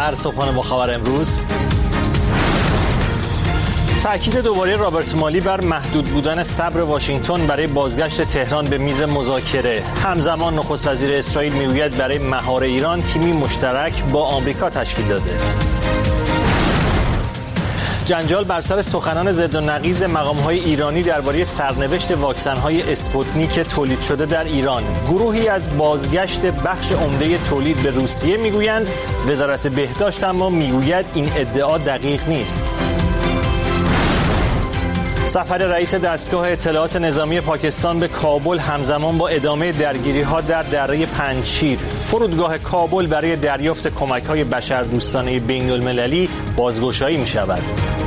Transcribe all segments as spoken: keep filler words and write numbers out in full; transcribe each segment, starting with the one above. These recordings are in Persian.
در صبحانه با خبر امروز. تأکید دوباره رابرت مالی بر محدود بودن صبر واشنگتن برای بازگشت تهران به میز مذاکره. همزمان نخست وزیر اسرائیل میگوید برای مهار ایران تیمی مشترک با آمریکا تشکیل داده. جنجال بر سر سخنان ضد و نقیض مقام‌های ایرانی درباره سرنوشت واکسن‌های اسپوتنیک تولید شده در ایران. گروهی از بازگشت بخش عمده تولید به روسیه میگویند، وزارت بهداشت اما میگوید این ادعا دقیق نیست. سفر رئیس دستگاه اطلاعات نظامی پاکستان به کابل همزمان با ادامه درگیری‌ها در دره پنجشیر. فرودگاه کابل برای دریافت کمک‌های بشردوستانه بین‌المللی بازگشایی می‌شود.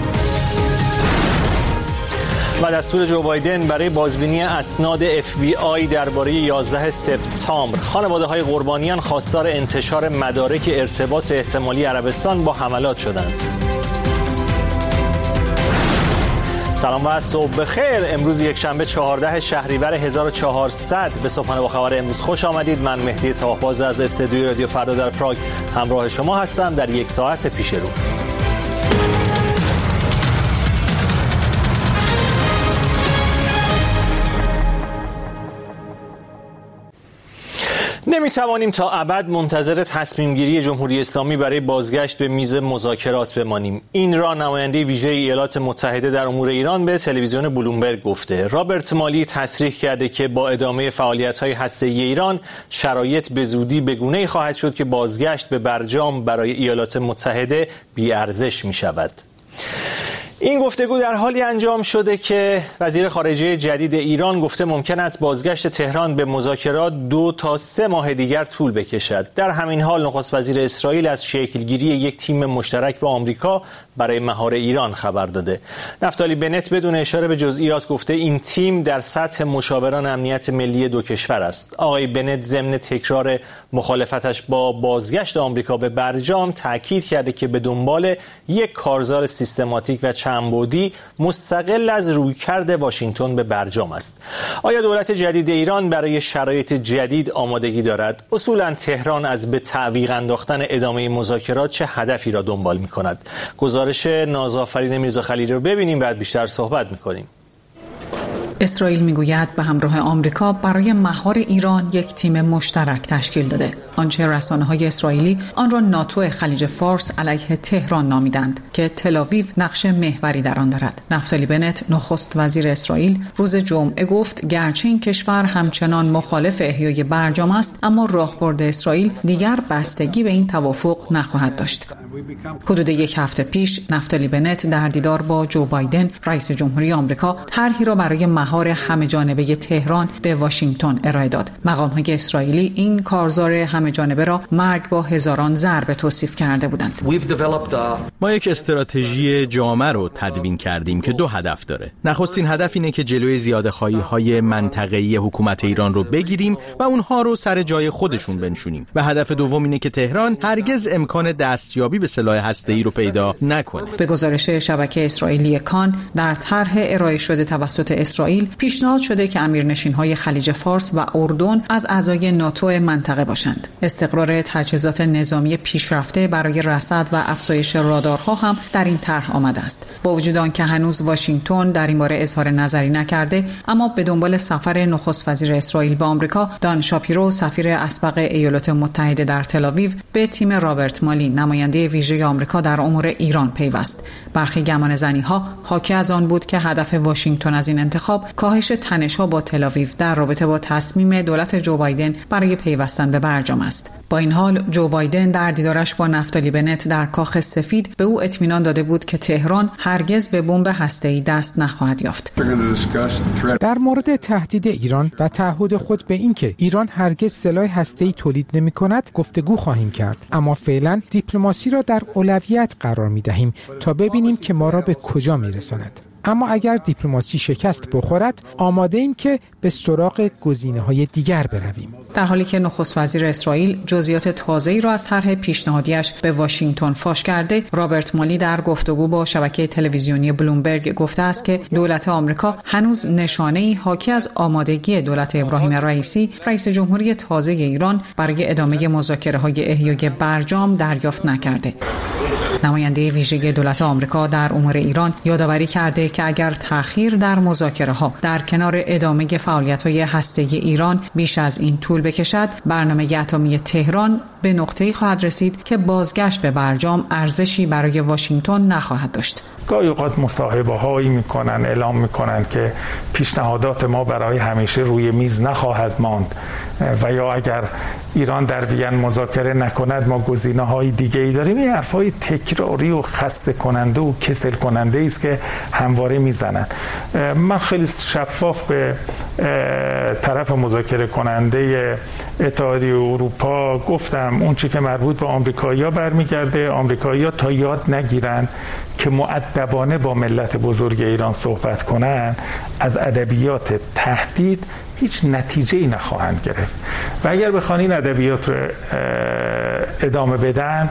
و دستور جو بایدن برای بازبینی اسناد اف بی آی درباره یازده سپتامبر. خانواده‌های قربانیان خواستار انتشار مدارک ارتباط احتمالی عربستان با حملات شدند. سلام و صبح بخیر. امروز یک شنبه چهاردهم شهریور هزار و چهارصد به صبحانه با خبر امروز خوش آمدید. من مهدی طاهباز از استودیوی رادیو فردا در پراگ همراه شما هستم در یک ساعت پیش رو. نمیتوانیم تا ابد منتظر تصمیم گیری جمهوری اسلامی برای بازگشت به میز مذاکرات بمانیم. این را نماینده ویژه ایالات متحده در امور ایران به تلویزیون بلومبرگ گفته. رابرت مالی تصریح کرده که با ادامه فعالیت‌های هسته‌ای ایران شرایط به زودی به گونه‌ای خواهد شد که بازگشت به برجام برای ایالات متحده بی‌ارزش می‌شود. این گفتگو در حالی انجام شده که وزیر خارجه جدید ایران گفته ممکن است بازگشت تهران به مذاکرات دو تا سه ماه دیگر طول بکشد. در همین حال نخست وزیر اسرائیل از شکلگیری یک تیم مشترک با آمریکا برای مهار ایران خبر داده. نفتالی بنت بدون اشاره به جزئیات گفته این تیم در سطح مشاوران امنیت ملی دو کشور است. آقای بنت ضمن تکرار مخالفتش با بازگشت آمریکا به برجام تاکید کرده که به دنبال یک کارزار سیستماتیک و چندبعدی مستقل از رویکرد واشنگتن به برجام است. آیا دولت جدید ایران برای شرایط جدید آمادگی دارد؟ اصولاً تهران از به تعویق انداختن ادامه مذاکرات چه هدفی را دنبال می‌کند؟ گزارش نازآفرین میرزا خلیلی رو ببینیم بعد بیشتر صحبت می‌کنیم. اسرائیل میگوید به همراه آمریکا برای مهار ایران یک تیم مشترک تشکیل داده. آنچه رسانه‌های اسرائیلی آن را ناتو خلیج فارس علیه تهران نامیدند که تل‌آویو نقش محوری در آن دارد. نفتالی بنت نخست وزیر اسرائیل روز جمعه گفت گرچه این کشور همچنان مخالف احیای برجام است، اما راهبرد اسرائیل دیگر بستگی به این توافق نخواهد داشت. حدود یک هفته پیش نفتالی بنت در دیدار با جو بایدن رئیس جمهوری آمریکا طرحی را برای مهار همه جانبه تهران به واشنگتن ارائه داد. مقام‌های اسرائیلی این کارزار همه جانبه را مرگ با هزاران ضربه توصیف کرده بودند. ما یک استراتژی جامع رو تدوین کردیم که دو هدف داره. نخستین هدف اینه که جلوی زیادخواهی‌های منطقه‌ای حکومت ایران رو بگیریم و اونها رو سر جای خودشون بنشونیم. و هدف دوم اینه که تهران هرگز امکان دستیابی به سلاح هسته‌ای رو پیدا نکنه. به گزارش شبکه اسرائیلی کان در طرح ارائه شده توسط اسرائیل پیشنهاد شده که امیرنشین‌های خلیج فارس و اردن از اعضای ناتو منطقه باشند. استقرار تجهیزات نظامی پیشرفته برای رصد و افزایش رادارها هم در این طرح آمده است. با وجود آنکه هنوز واشنگتن در این باره اظهار نظری نکرده، اما به دنبال سفر نخست وزیر اسرائیل به آمریکا، دان شاپیرو سفیر اسبق ایالات متحده در تل‌آویو به تیم رابرت مالی نماینده ویژه آمریکا در امور ایران پیوست. برخی گمانه‌زنی‌ها حاکی از آن بود که هدف واشنگتن از این انتخاب کاهش تنش‌ها با تل‌آویو در رابطه با تصمیم دولت جو بایدن برای پیوستن به برجام است. با این حال جو بایدن در دیدارش با نفتالی بنت در کاخ سفید به او اطمینان داده بود که تهران هرگز به بمب هسته‌ای دست نخواهد یافت. در مورد تهدید ایران و تعهد خود به اینکه ایران هرگز سلاح هسته‌ای تولید نمی‌کند گفتگو خواهیم کرد، اما فعلا دیپلماسی را در اولویت قرار می‌دهیم تا ببینیم که ما را به کجا می‌رساند. اما اگر دیپلماسی شکست بخورد آماده ایم که به سراغ گزینه‌های دیگر برویم. در حالی که نخست وزیر اسرائیل جزئیات تازه‌ای را از طرح پیشنهادیش به واشنگتن فاش کرده، رابرت مالی در گفتگو با شبکه تلویزیونی بلومبرگ گفته است که دولت آمریکا هنوز نشانه‌ای حاکی از آمادگی دولت ابراهیم رئیسی، رئیس جمهوری تازه ایران، برای ادامه مذاکره‌های احیای برجام دریافت نکرده. نماینده ویژه دولت آمریکا در امور ایران یادآوری کرده که اگر تأخیر در مذاکره‌ها در کنار ادامه فعالیت‌های هسته‌ای ایران بیش از این طول بکشد، برنامه اتمی تهران به نقطه‌ای خواهد رسید که بازگشت به برجام ارزشی برای واشنگتن نخواهد داشت. گاهی اوقات مصاحبه‌هایی می‌کنن، اعلام می‌کنن که پیشنهادات ما برای همیشه روی میز نخواهد ماند و یا اگر ایران در وین مذاکره نکند ما گزینه‌های دیگه‌ای داریم. این حرفای تکراری و خسته کننده و کسل کننده است که همواره میزنن. من خیلی شفاف به طرف مذاکره کننده اتحادیه اروپا گفتم اون چی که مربوط به آمریکایی‌ها برمیگرده، آمریکایی‌ها تا یاد نگیرن که مؤدبانه با ملت بزرگ ایران صحبت کنن، از ادبیات تهدید هیچ نتیجه‌ای نخواهند گرفت و اگر بخوان این ادبیات رو ادامه بدن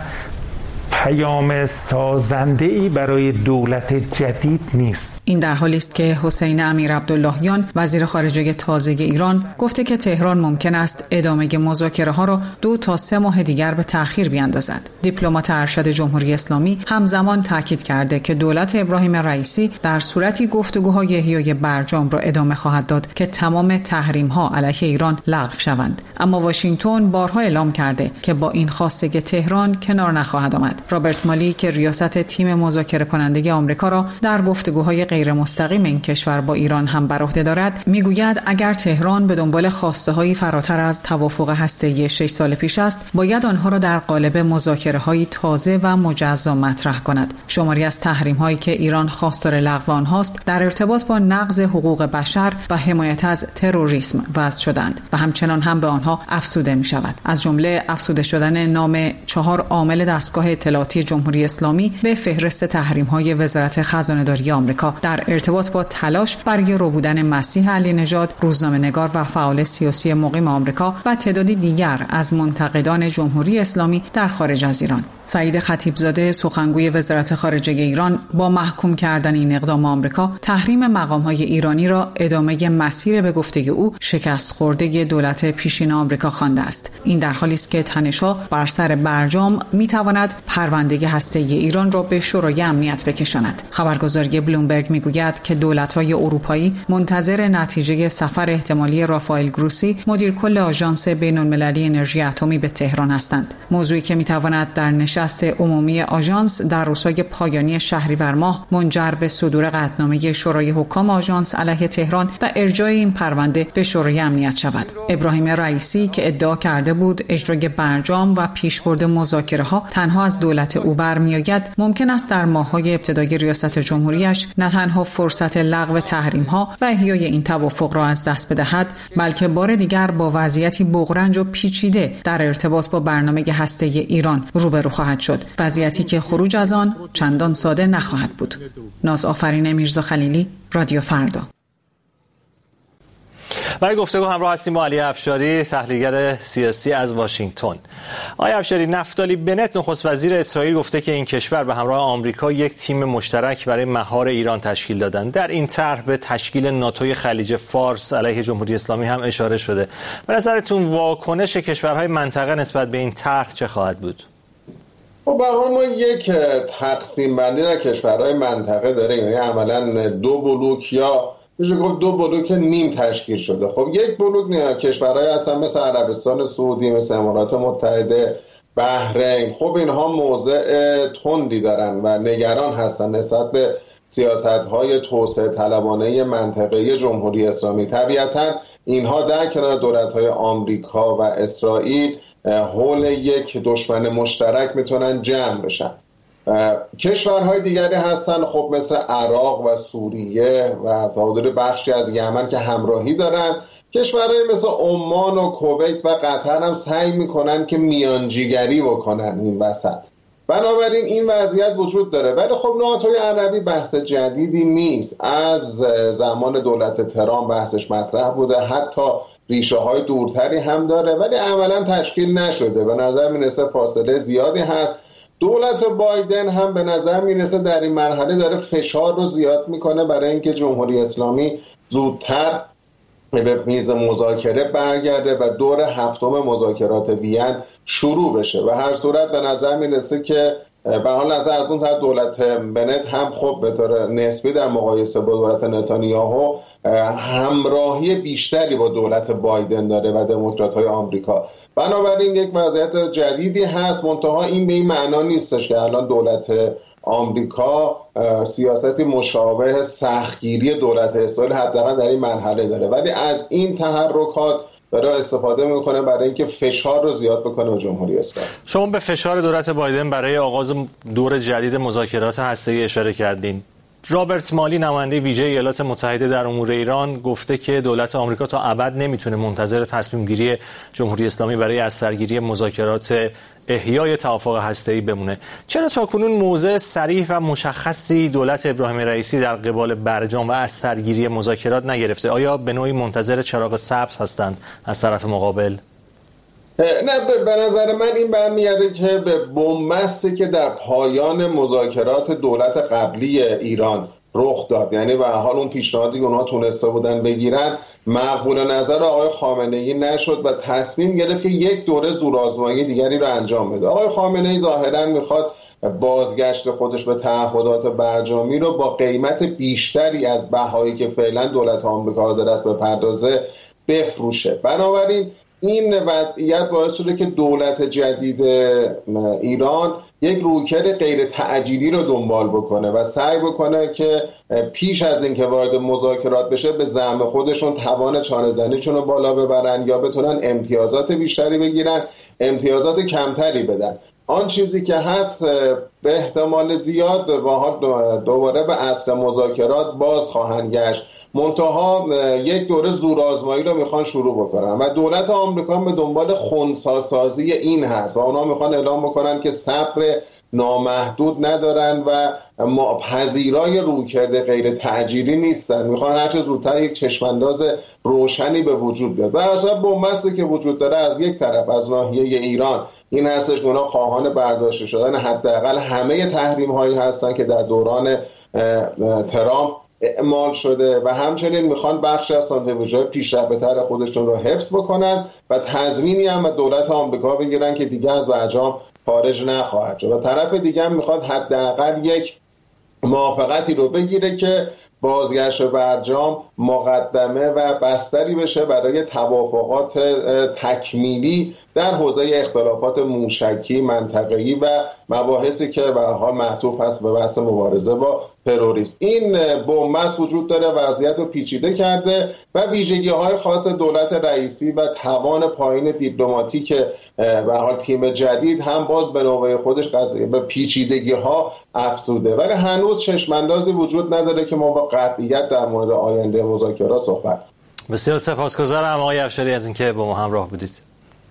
پیام سازنده‌ای برای دولت جدید نیست. این در حالی است که حسین امیر عبداللهیان وزیر خارجه تازه ایران گفته که تهران ممکن است ادامه مذاکره‌ها را دو تا سه ماه دیگر به تأخیر بیاندازد. دیپلمات ارشد جمهوری اسلامی همزمان تاکید کرده که دولت ابراهیم رئیسی در صورتی گفتگوهای احیای برجام را ادامه خواهد داد که تمام تحریم‌ها علیه ایران لغو شوند. اما واشنگتن بارها اعلام کرده که با این خواستگی تهران کنار نخواهد آمد. رابرت مالی که ریاست تیم مذاکره کننده آمریکا را در گفتگوهای غیر مستقیم این کشور با ایران هم بر عهده دارد، میگوید اگر تهران به دنبال خواسته‌های فراتر از توافق هسته‌ای شش سال پیش است، باید آنها را در قالب مذاکره‌های تازه و مجزا مطرح کند. شماری از تحریم‌هایی که ایران خواستار لغو آنهاست در ارتباط با نقض حقوق بشر و حمایت از تروریسم وضع شدند و همچنان هم به آنها افزوده می‌شود. از جمله افزوده شدن نام چهار عامل دستگاه اطلاعاتی جمهوری اسلامی به فهرست تحریم‌های وزارت خزانه‌داری آمریکا در ارتباط با تلاش برای ربودن مسیح علی نژاد، روزنامه‌نگار و فعال سیاسی مقیم آمریکا و تعدادی دیگر از منتقدان جمهوری اسلامی در خارج از ایران. سعید خطیبزاده سخنگوی وزارت خارجه ایران با محکوم کردن این اقدام آمریکا، تحریم مقام‌های ایرانی را ادامه مسیر به گفته او شکست خورده دولت پیشین آمریکا خوانده است. این در حالی است که تنش‌ها بر سر برجام می‌تواند پرونده هسته‌ای ایران را به شورای امنیت بکشاند. خبرگزاری بلومبرگ میگوید که دولت‌های اروپایی منتظر نتیجه سفر احتمالی رافائل گروسی، مدیر کل آژانس بین‌المللی انرژی اتمی به تهران هستند. موضوعی که میتواند در نشست عمومی آژانس در روزهای پایانی شهریور ماه منجر به صدور قطعنامه شورای حکام آژانس علیه تهران و ارجاع این پرونده به شورای امنیت شود. ابراهیم رئیسی که ادعا کرده بود اجرای برجام و پیشبرد مذاکره‌ها تنها از دولت او برمی‌آید، ممکن است در ماه‌های ابتدایی ریاست جمهوریش نه تنها فرصت لغو تحریم‌ها و احیای این توافق را از دست بدهد، بلکه بار دیگر با وضعیتی بغرنج و پیچیده در ارتباط با برنامه هسته‌ای ایران روبرو خواهد شد، وضعیتی که خروج از آن چندان ساده نخواهد بود. ناز آفرین میرزا خلیلی، رادیو فردا. برای گفتگو همراه هستیم با علی افشاری، تحلیلگر سیاسی از واشنگتن. آقای افشاری، نفتالی بنت نخست وزیر اسرائیل گفته که این کشور به همراه آمریکا یک تیم مشترک برای مهار ایران تشکیل دادند. در این طرح به تشکیل ناتوی خلیج فارس علیه جمهوری اسلامی هم اشاره شده. به نظرتون واکنش کشورهای منطقه نسبت به این طرح چه خواهد بود؟ خب به هر حال ما یک تقسیم بندی در کشورهای منطقه داریم، یعنی عملاً دو بلوک یا میشه گفت دو بلوک نیم تشکیل شده. خب یک بلوک کشورهای هستن مثل عربستان سعودی، مثل امارات متحده، بحرین. خب اینها موضع تندی دارن و نگران هستن نسبت به سیاست‌های توسعه طلبانه منطقه جمهوری اسلامی. طبیعتاً اینها در کنار دولت‌های آمریکا و اسرائیل حول یک دشمن مشترک میتونن جمع بشن. کشورهای دیگری هستن خب مثل عراق و سوریه و تا حدود بخشی از یمن که همراهی دارن. کشورهای مثل عمان و کویت و قطر هم سعی میکنن که میانجیگری بکنن این وسط. بنابراین این وضعیت وجود داره. ولی خب ناتوی عربی بحث جدیدی نیست، از زمان دولت ترامپ بحثش مطرح بوده، حتی ریشه های دورتری هم داره، ولی عملا تشکیل نشده. به نظر میرسه فاصله زیادی هست. دولت بایدن هم به نظر میرسه در این مرحله داره فشار رو زیاد میکنه برای اینکه جمهوری اسلامی زودتر به میز مذاکره برگرده و دور هفتم مذاکرات وین شروع بشه. و هر صورت به نظر میرسه که به حال از اون طرف دولت بنت هم خب به طور نسبی در مقایسه با دولت نتانیاهو همراهی بیشتری با دولت بایدن داره و دموکرات‌های آمریکا. بنابراین یک وضعیت جدیدی هست، منتها این به این معنا نیستش که الان دولت آمریکا سیاستی مشابه سختگیری دولت اسرائیل حداقل در این مرحله داره، ولی از این تحرکات برای استفاده میکنه برای اینکه فشار رو زیاد بکنه به جمهوری اسلامی. شما به فشار دولت بایدن برای آغاز دور جدید مذاکرات هسته‌ای اشاره کردین. رابرت مالی نماینده ویژه ایالات متحده در امور ایران گفته که دولت آمریکا تا ابد نمیتونه منتظر تصمیم گیری جمهوری اسلامی برای از سرگیری مذاکرات احیای توافق هسته‌ای بمونه. چرا تاکنون موضع صریح و مشخصی دولت ابراهیم رئیسی در قبال برجام و از سرگیری مذاکرات نگرفته؟ آیا به نوعی منتظر چراغ سبز هستند از طرف مقابل؟ نه، به نظر من این برمیگرده که به بنبستی که در پایان مذاکرات دولت قبلی ایران رخ داد، یعنی به حال اون پیشنهادی که اونها تونسته بودن بگیرن مقبول نظر آقای خامنه‌ای نشد و تصمیم گرفت که یک دوره زورآزمایی دیگری رو انجام بده. آقای خامنه‌ای ظاهراً میخواد بازگشت خودش به تعهدات برجامی رو با قیمت بیشتری از بهایی که فعلا دولت آمریکا حاضر است بپردازه بفروشه. بنابراین این وضعیت باعث شده که دولت جدید ایران یک رویکرد غیر تعجیلی رو دنبال بکنه و سعی بکنه که پیش از اینکه وارد مذاکرات بشه به زعم خودشون توان چانه‌زنیشون رو بالا ببرن یا بتونن امتیازات بیشتری بگیرن، امتیازات کمتری بدن. آن چیزی که هست به احتمال زیاد دوباره به اصل مذاکرات باز خواهند گشت، منتها یک دوره زورآزمایی رو میخوان شروع بکنن و دولت آمریکا به دنبال خنثی‌سازی این هست و اونا میخوان اعلام بکنن که صبر نامحدود ندارن و پذیرای رویکرد غیر تعجیلی نیستن، میخوان هرچه زودتر یک چشمانداز روشنی به وجود بیاد. و اصلا بنبستی که وجود داره از یک طرف از ناحیه ایران این هستش که اونا خواهان برداشته شدن حداقل همه تحریم هایی هستن که در دوران ترامپ اعمال شده و همچنین میخوان بخش از سانتریفیوژهای پیشرفته‌تر خودشون رو حفظ بکنن و تضمینی هم به دولت آمریکا بگیرن که دیگه از برجام خارج نخواهد شد. و طرف دیگه هم میخواد حداقل یک موافقتی رو بگیره که بازگشت برجام مقدمه و بستری بشه برای توافقات تکمیلی در حوزه اختلافات موشکی، منطقه‌ای و مباحثی که به حال معطوف هست به بحث مبارزه با تروریسم. این بنبست وجود داره، وضعیت رو پیچیده کرده و ویژگی‌های خاص دولت رئیسی و توان پایین دیپلماتیک به حال تیم جدید هم باز به نوبه خودش به پیچیدگی‌ها افزوده، ولی هنوز چشم‌اندازی وجود نداره که ما با قطعیت در مورد آینده مذاکرات صحبت. بسیار سپاسگزارم آقای افشاری از اینکه با ما همراه بودید.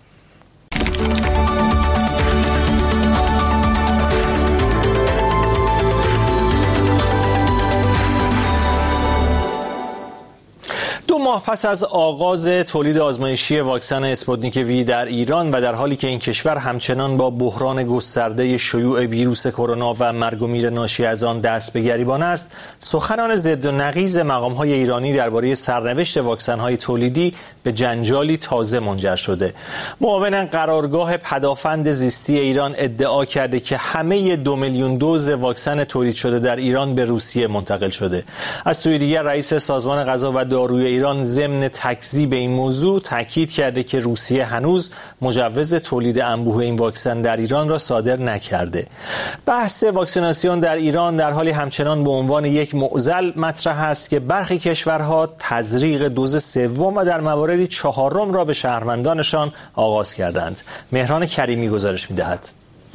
دو ماه پس از آغاز تولید آزمایشی واکسن اسپوتنیک وی در ایران و در حالی که این کشور همچنان با بحران گسترده شیوع ویروس کرونا و مرگ و میر ناشی از آن دست به گریبان است، سخنان ضد و نقیض مقام‌های ایرانی درباره سرنوشت واکسن‌های تولیدی به جنجالی تازه منجر شده. معاون قرارگاه پدافند زیستی ایران ادعا کرده که همه دو میلیون دوز واکسن تولید شده در ایران به روسیه منتقل شده. از سوی دیگر رئیس سازمان غذا و داروی ایران ضمن تکذیب این موضوع تاکید کرده که روسیه هنوز مجوز تولید انبوه این واکسن در ایران را صادر نکرده. بحث واکسیناسیون در ایران در حالی همچنان به عنوان یک معضل مطرح است که برخی کشورها تزریق دوز سوم و در مواردی چهارم را به شهروندانشان آغاز کردند. مهران کریمی گزارش می‌دهد.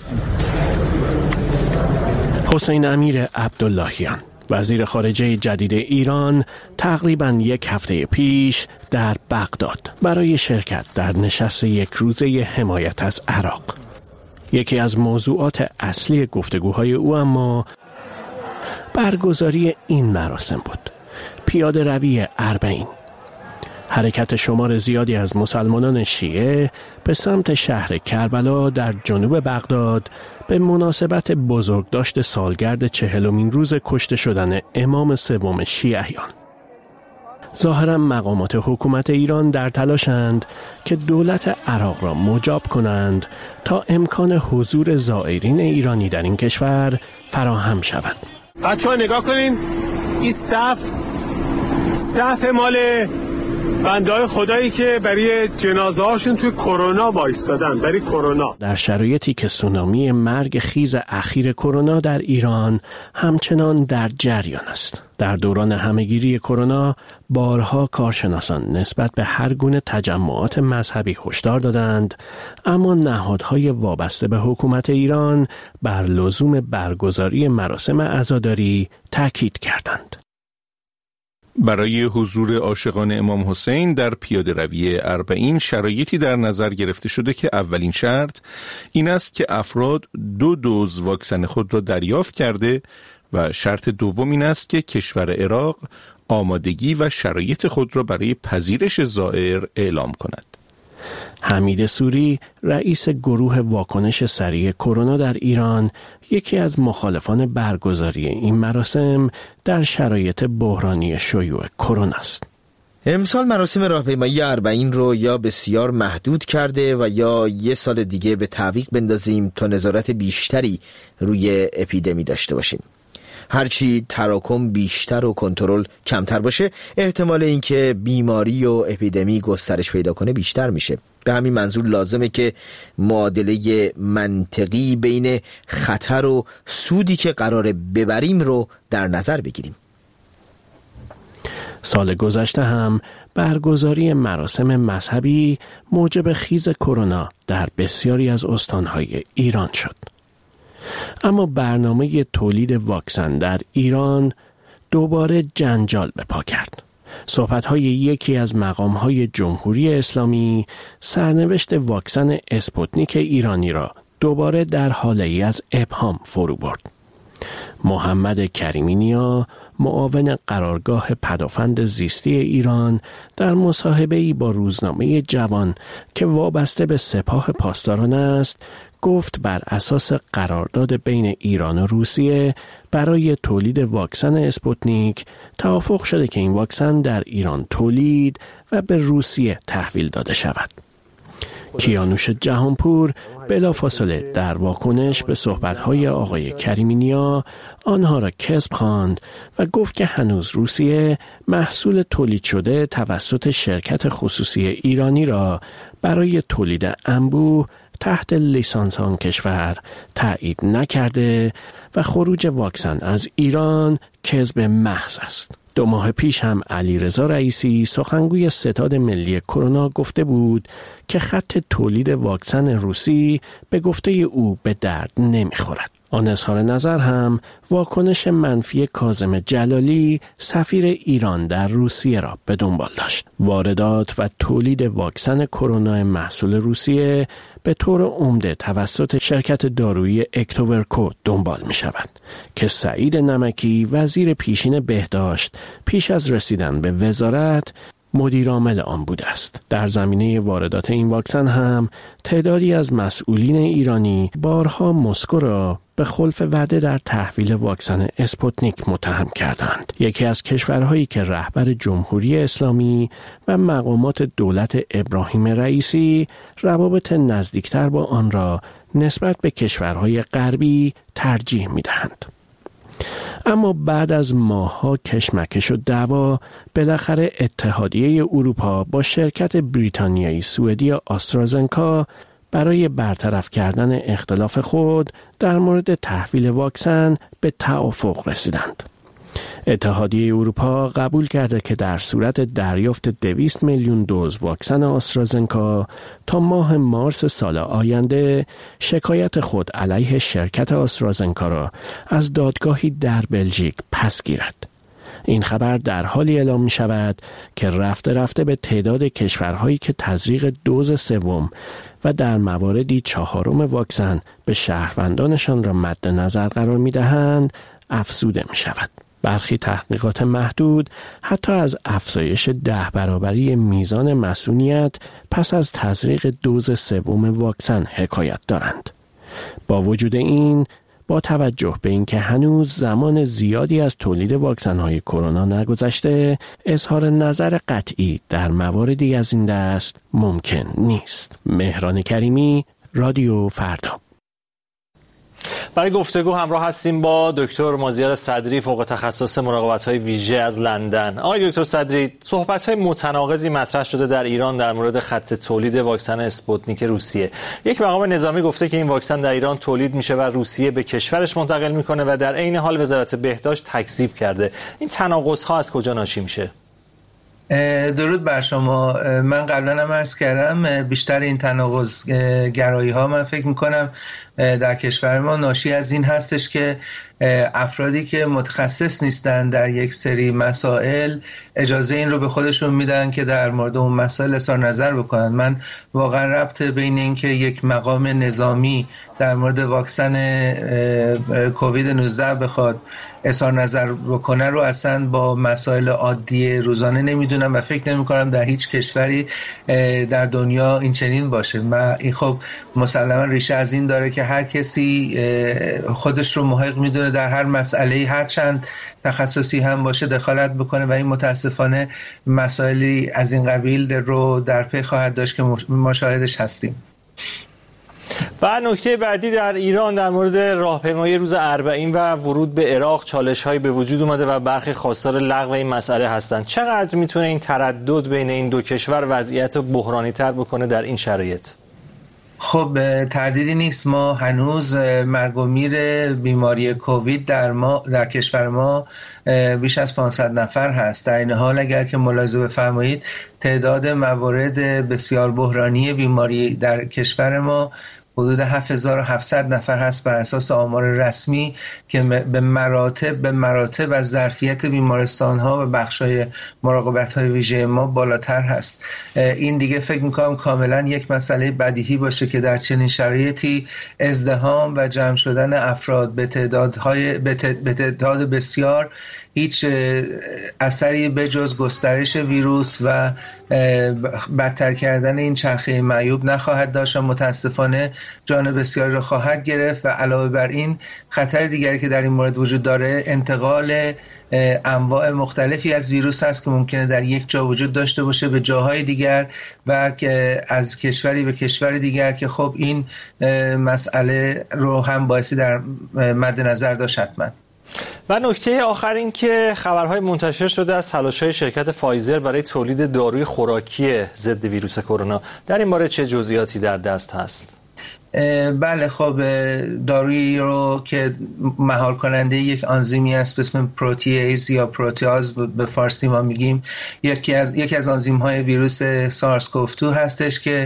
حسین امیر عبداللهیان وزیر خارجه جدید ایران تقریباً یک هفته پیش در بغداد برای شرکت در نشست یک روزه حمایت از عراق. یکی از موضوعات اصلی گفتگوهای او اما برگزاری این مراسم بود. پیاده روی اربعین، حرکت شمار زیادی از مسلمانان شیعه به سمت شهر کربلا در جنوب بغداد به مناسبت بزرگداشت سالگرد چهلمین روز کشته شدن امام سوم شیعیان. ظاهرا مقامات حکومت ایران در تلاشند که دولت عراق را مجاب کنند تا امکان حضور زائرین ایرانی در این کشور فراهم شود. بچه ها نگاه کنین، این صف صف مال بنده‌های خدایی که برای جنازه هاشون توی کرونا وایستادن، برای کرونا. در شرایطی که سونامی مرگ خیز اخیر کرونا در ایران همچنان در جریان است. در دوران همهگیری کرونا بارها کارشناسان نسبت به هر گونه تجمعات مذهبی هشدار دادند، اما نهادهای وابسته به حکومت ایران بر لزوم برگزاری مراسم عزاداری تاکید کردند. برای حضور عاشقان امام حسین در پیاده روی اربعین شرایطی در نظر گرفته شده که اولین شرط این است که افراد دو دوز واکسن خود را دریافت کرده و شرط دوم این است که کشور عراق آمادگی و شرایط خود را برای پذیرش زائر اعلام کند. حمید سوری، رئیس گروه واکنش سریع کرونا در ایران، یکی از مخالفان برگزاری این مراسم در شرایط بحرانی شیوع کرونا است. امسال مراسم راهپیمایی اربعین رو یا بسیار محدود کرده و یا یه سال دیگه به تعویق بندازیم تا نظارت بیشتری روی اپیدمی داشته باشیم. هرچی تراکم بیشتر و کنترل کمتر باشه، احتمال اینکه بیماری و اپیدمی گسترش پیدا کنه بیشتر میشه. به همین منظور لازمه که معادله منطقی بین خطر و سودی که قراره ببریم رو در نظر بگیریم. سال گذشته هم برگزاری مراسم مذهبی موجب خیز کرونا در بسیاری از استانهای ایران شد. اما برنامه تولید واکسن در ایران دوباره جنجال به پا کرد. صحبت‌های یکی از مقام‌های جمهوری اسلامی سرنوشت واکسن اسپوتنیک ایرانی را دوباره در حاله‌ای از ابهام فرو برد. محمد کریمی نیا، معاون قرارگاه پدافند زیستی ایران، در مصاحبه‌ای با روزنامه جوان که وابسته به سپاه پاسداران است، گفت بر اساس قرارداد بین ایران و روسیه برای تولید واکسن اسپوتنیک توافق شده که این واکسن در ایران تولید و به روسیه تحویل داده شود. کیانوش جهانپور بلافاصله در واکنش به صحبت‌های آقای کریمی نیا آنها را کذب خواند و گفت که هنوز روسیه محصول تولید شده توسط شرکت خصوصی ایرانی را برای تولید انبوه تحت لیسانس آن کشور تایید نکرده و خروج واکسن از ایران کذب محض است. دو ماه پیش هم علیرضا رئیسی، سخنگوی ستاد ملی کرونا، گفته بود که خط تولید واکسن روسی به گفته او به درد نمیخورد. آن اظهار نظر هم واکنش منفی کاظم جلالی، سفیر ایران در روسیه، را به دنبال داشت. واردات و تولید واکسن کرونا محصول روسیه به طور عمده توسط شرکت دارویی اکتوورکو دنبال می شود که سعید نمکی، وزیر پیشین بهداشت، پیش از رسیدن به وزارت مدیر عامل آن بوده است. در زمینه واردات این واکسن هم تعدادی از مسئولین ایرانی بارها مسکو را به خلف وعده در تحویل واکسن اسپوتنیک متهم کردند. یکی از کشورهایی که رهبر جمهوری اسلامی و مقامات دولت ابراهیم رئیسی روابط نزدیکتر با آن را نسبت به کشورهای غربی ترجیح می‌دهند. اما بعد از ماه‌ها کشمکش و دعوا، بالاخره اتحادیه اروپا با شرکت بریتانیایی سوئدی آسترازنکا برای برطرف کردن اختلاف خود در مورد تحویل واکسن به توافق رسیدند. اتحادیه اروپا قبول کرده که در صورت دریافت دویست میلیون دوز واکسن آسترازنکا تا ماه مارس سال آینده شکایت خود علیه شرکت آسترازنکا را از دادگاهی در بلژیک پس گیرد. این خبر در حالی اعلام می شود که رفته رفته به تعداد کشورهایی که تزریق دوز سوم و در مواردی چهارم واکسن به شهروندانشان را مد نظر قرار می دهند افزوده می شود. برخی تحقیقات محدود حتی از افزایش ده برابری میزان مسئولیت پس از تزریق دوز سوم واکسن حکایت دارند. با وجود این، با توجه به اینکه هنوز زمان زیادی از تولید واکسن‌های کرونا نگذشته، اظهار نظر قطعی در مواردی از این دست ممکن نیست. مهران کریمی، رادیو فردا. برای گفتگو همراه هستیم با دکتر مازیار صدری، فوق تخصص مراقبت‌های ویژه از لندن. آقای دکتر صدری، صحبت‌های متناقضی مطرح شده در ایران در مورد خط تولید واکسن اسپوتنیک روسیه. یک مقام نظامی گفته که این واکسن در ایران تولید میشه و روسیه به کشورش منتقل میکنه و در عین حال وزارت بهداشت تکذیب کرده. این تناقض‌ها از کجا ناشی میشه؟ درود بر شما. من قبلا هم عرض کردم بیشتر این تناقض گرایی ها من فکر میکنم در کشور ما ناشی از این هستش که افرادی که متخصص نیستن در یک سری مسائل اجازه این رو به خودشون میدن که در مورد اون مسائل اظهار نظر بکنن. من واقعا ربط بین این که یک مقام نظامی در مورد واکسن کووید نوزده بخواد اظهار نظر بکنه رو اصلا با مسائل عادی روزانه نمیدونم و فکر نمی کنم در هیچ کشوری در دنیا این چنین باشه. و این خب مسلما ریشه از این داره که هر کسی خودش رو محق میدونه در هر مسئله هر چند تخصصی هم باشه دخالت بکنه و این متاسفانه مسائلی از این قبیل رو در پی خواهد داشت که ما شاهدش هستیم. و نکته بعدی در ایران در مورد راهپیمایی روز اربعین و ورود به عراق چالش‌هایی به وجود اومده و برخی خواستار لغو این مسئله هستند. چقدر میتونه این تردد بین این دو کشور وضعیت بحرانی‌تر بکنه در این شرایط؟ خب تردیدی نیست، ما هنوز مرگ و میر بیماری کووید در ما در کشور ما بیش از پانصد نفر هست. در این حال اگر که ملاحظه بفرمایید تعداد موارد بسیار بحرانی بیماری در کشور ما حدود هفت هزار و هفتصد نفر هست بر اساس آمار رسمی که به مراتب به مراتب از ظرفیت بیمارستان‌ها و بخش‌های مراقبت‌های ویژه ما بالاتر هست. این دیگه فکر می‌کنم کاملا یک مسئله بدیهی باشه که در چنین شرایطی ازدحام و جمع شدن افراد به تعدادهای به تعداد بسیار هیچ اثری به جز گسترش ویروس و بدتر کردن این چرخه معیوب نخواهد داشت و متاسفانه جان بسیاری را خواهد گرفت. و علاوه بر این خطر دیگری که در این مورد وجود داره انتقال انواع مختلفی از ویروس هست که ممکنه در یک جا وجود داشته باشه به جاهای دیگر و که از کشوری به کشور دیگر که خب این مسئله رو هم بایستی در مد نظر داشت حتما. و نکته آخر این که خبرهای منتشر شده از تلاش‌های شرکت فایزر برای تولید داروی خوراکی ضد ویروس کرونا. در این باره چه جزئیاتی در دست هست؟ بله خب دارویی رو که مهار کننده یک آنزیمی است به اسم پروتئیز یا پروتئاز به فارسی ما میگیم، یکی از یکی از آنزیم‌های ویروس سارس کوو دو هستش که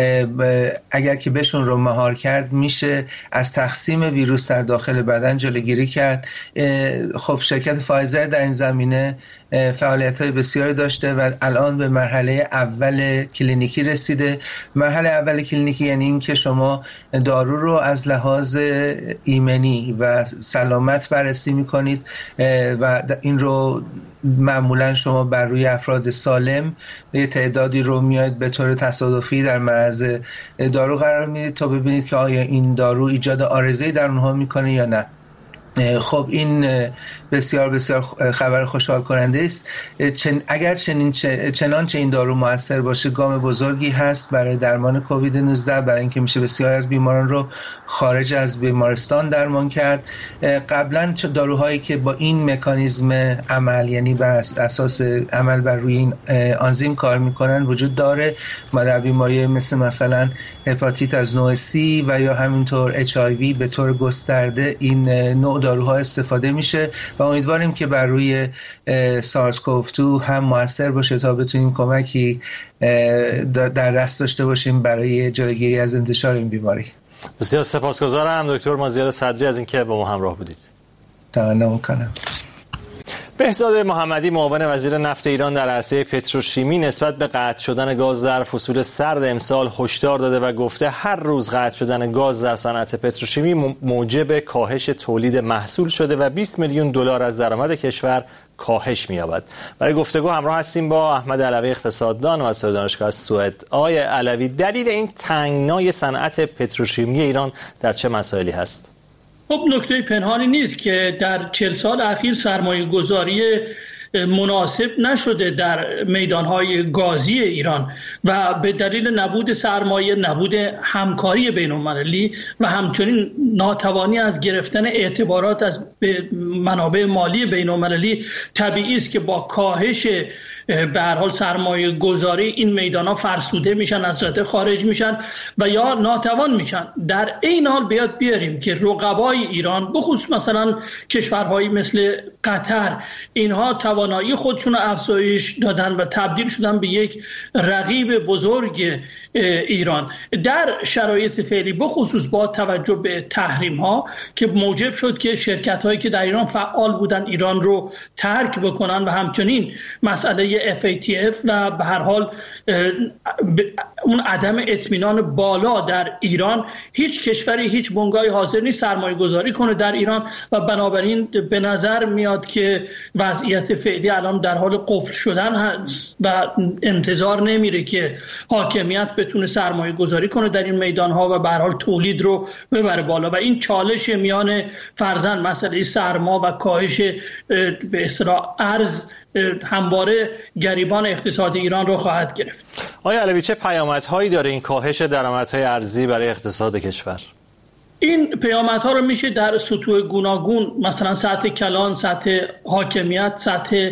اگر که بهشون رو مهار کرد میشه از تقسیم ویروس در داخل بدن جلوگیری کرد. خب شرکت فایزر در این زمینه فعالیت‌های بسیاری داشته و الان به مرحله اول کلینیکی رسیده. مرحله اول کلینیکی یعنی این که شما دارو رو از لحاظ ایمنی و سلامت بررسی می‌کنید و این رو معمولا شما بر روی افراد سالم یه تعدادی رو میاید به طور تصادفی در معرض دارو قرار میدید تا ببینید که آیا این دارو ایجاد عارضه‌ای در اونها میکنه یا نه. خب این بسیار بسیار خبر خوشحال کننده است. چن اگر چنین چنانچه این دارو موثر باشه گام بزرگی هست برای درمان کووید نوزده، برای اینکه میشه بسیار از بیماران رو خارج از بیمارستان درمان کرد. قبلا داروهایی که با این مکانیزم عمل یعنی بر اساس عمل بر روی این آنزیم کار میکنن وجود داره. ما در بیماری مثل مثلا هپاتیت از نوع سی و یا همینطور اچ آی وی به طور گسترده این نوع داروها استفاده میشه و امیدواریم که بر روی سارس کوو دو هم موثر باشه تا بتونیم کمکی در دست داشته باشیم برای جلوگیری از انتشار این بیماری. بسیار سپاسگزارم دکتر مازیار صدری از اینکه با ما همراه بودید. تمنا میکنم. بهزاد محمدی معاون وزیر نفت ایران در عرصه پتروشیمی نسبت به قطع شدن گاز در فصول سرد امسال هشدار داده و گفته هر روز قطع شدن گاز در صنعت پتروشیمی موجب کاهش تولید محصول شده و بیست میلیون دلار از درآمد کشور کاهش می‌یابد. برای گفتگو همراه هستیم با احمد علوی اقتصاددان و استاد دانشگاه سوئد. آقای علوی، دلیل این تنگنای صنعت پتروشیمی ایران در چه مسائلی هست؟ خب نکته پنهانی نیست که در چهل سال اخیر سرمایه گذاری مناسب نشده در میدانهای گازی ایران و به دلیل نبود سرمایه، نبود همکاری بین‌المللی و همچنین ناتوانی از گرفتن اعتبارات از منابع مالی بین‌المللی، طبیعی است که با کاهش به هر حال سرمایه گذاری این میدانها فرسوده میشن، از رده خارج میشن و یا ناتوان میشن. در این حال بیاد بیاریم که رقبای ایران، بخصوص مثلا کشورهایی مثل قطر، اینها توانایی خودشون رو افزایش دادن و تبدیل شدن به یک رقیب بزرگ ایران. در شرایط فعلی بخصوص با توجه به تحریم ها که موجب شد که شرکت هایی که در ایران فعال بودن ایران رو ترک بکنن و همچنین مسئله اف ای تی اف و به هر حال اون عدم اطمینان بالا در ایران، هیچ کشوری، هیچ بنگاهی حاضر نیست سرمایه گذاری کنه در ایران و بنابراین به نظر میاد که وضعیت فعلی الان در حال قفل شدن هست و انتظار نمیره که حاکمیت بتونه سرمایه گذاری کنه در این میدان ها و به هر حال تولید رو ببره بالا و این چالش میان فرضاً مسئله سرما و کاهش به اصطلاح ارز همواره گریبان اقتصاد ایران رو خواهد گرفت. آقای علوی، چه پیامدهایی داره این کاهش درآمدهای ارزی برای اقتصاد کشور؟ این پیامدها رو میشه در سطوح گوناگون، مثلا سطح کلان، سطح حاکمیت، سطح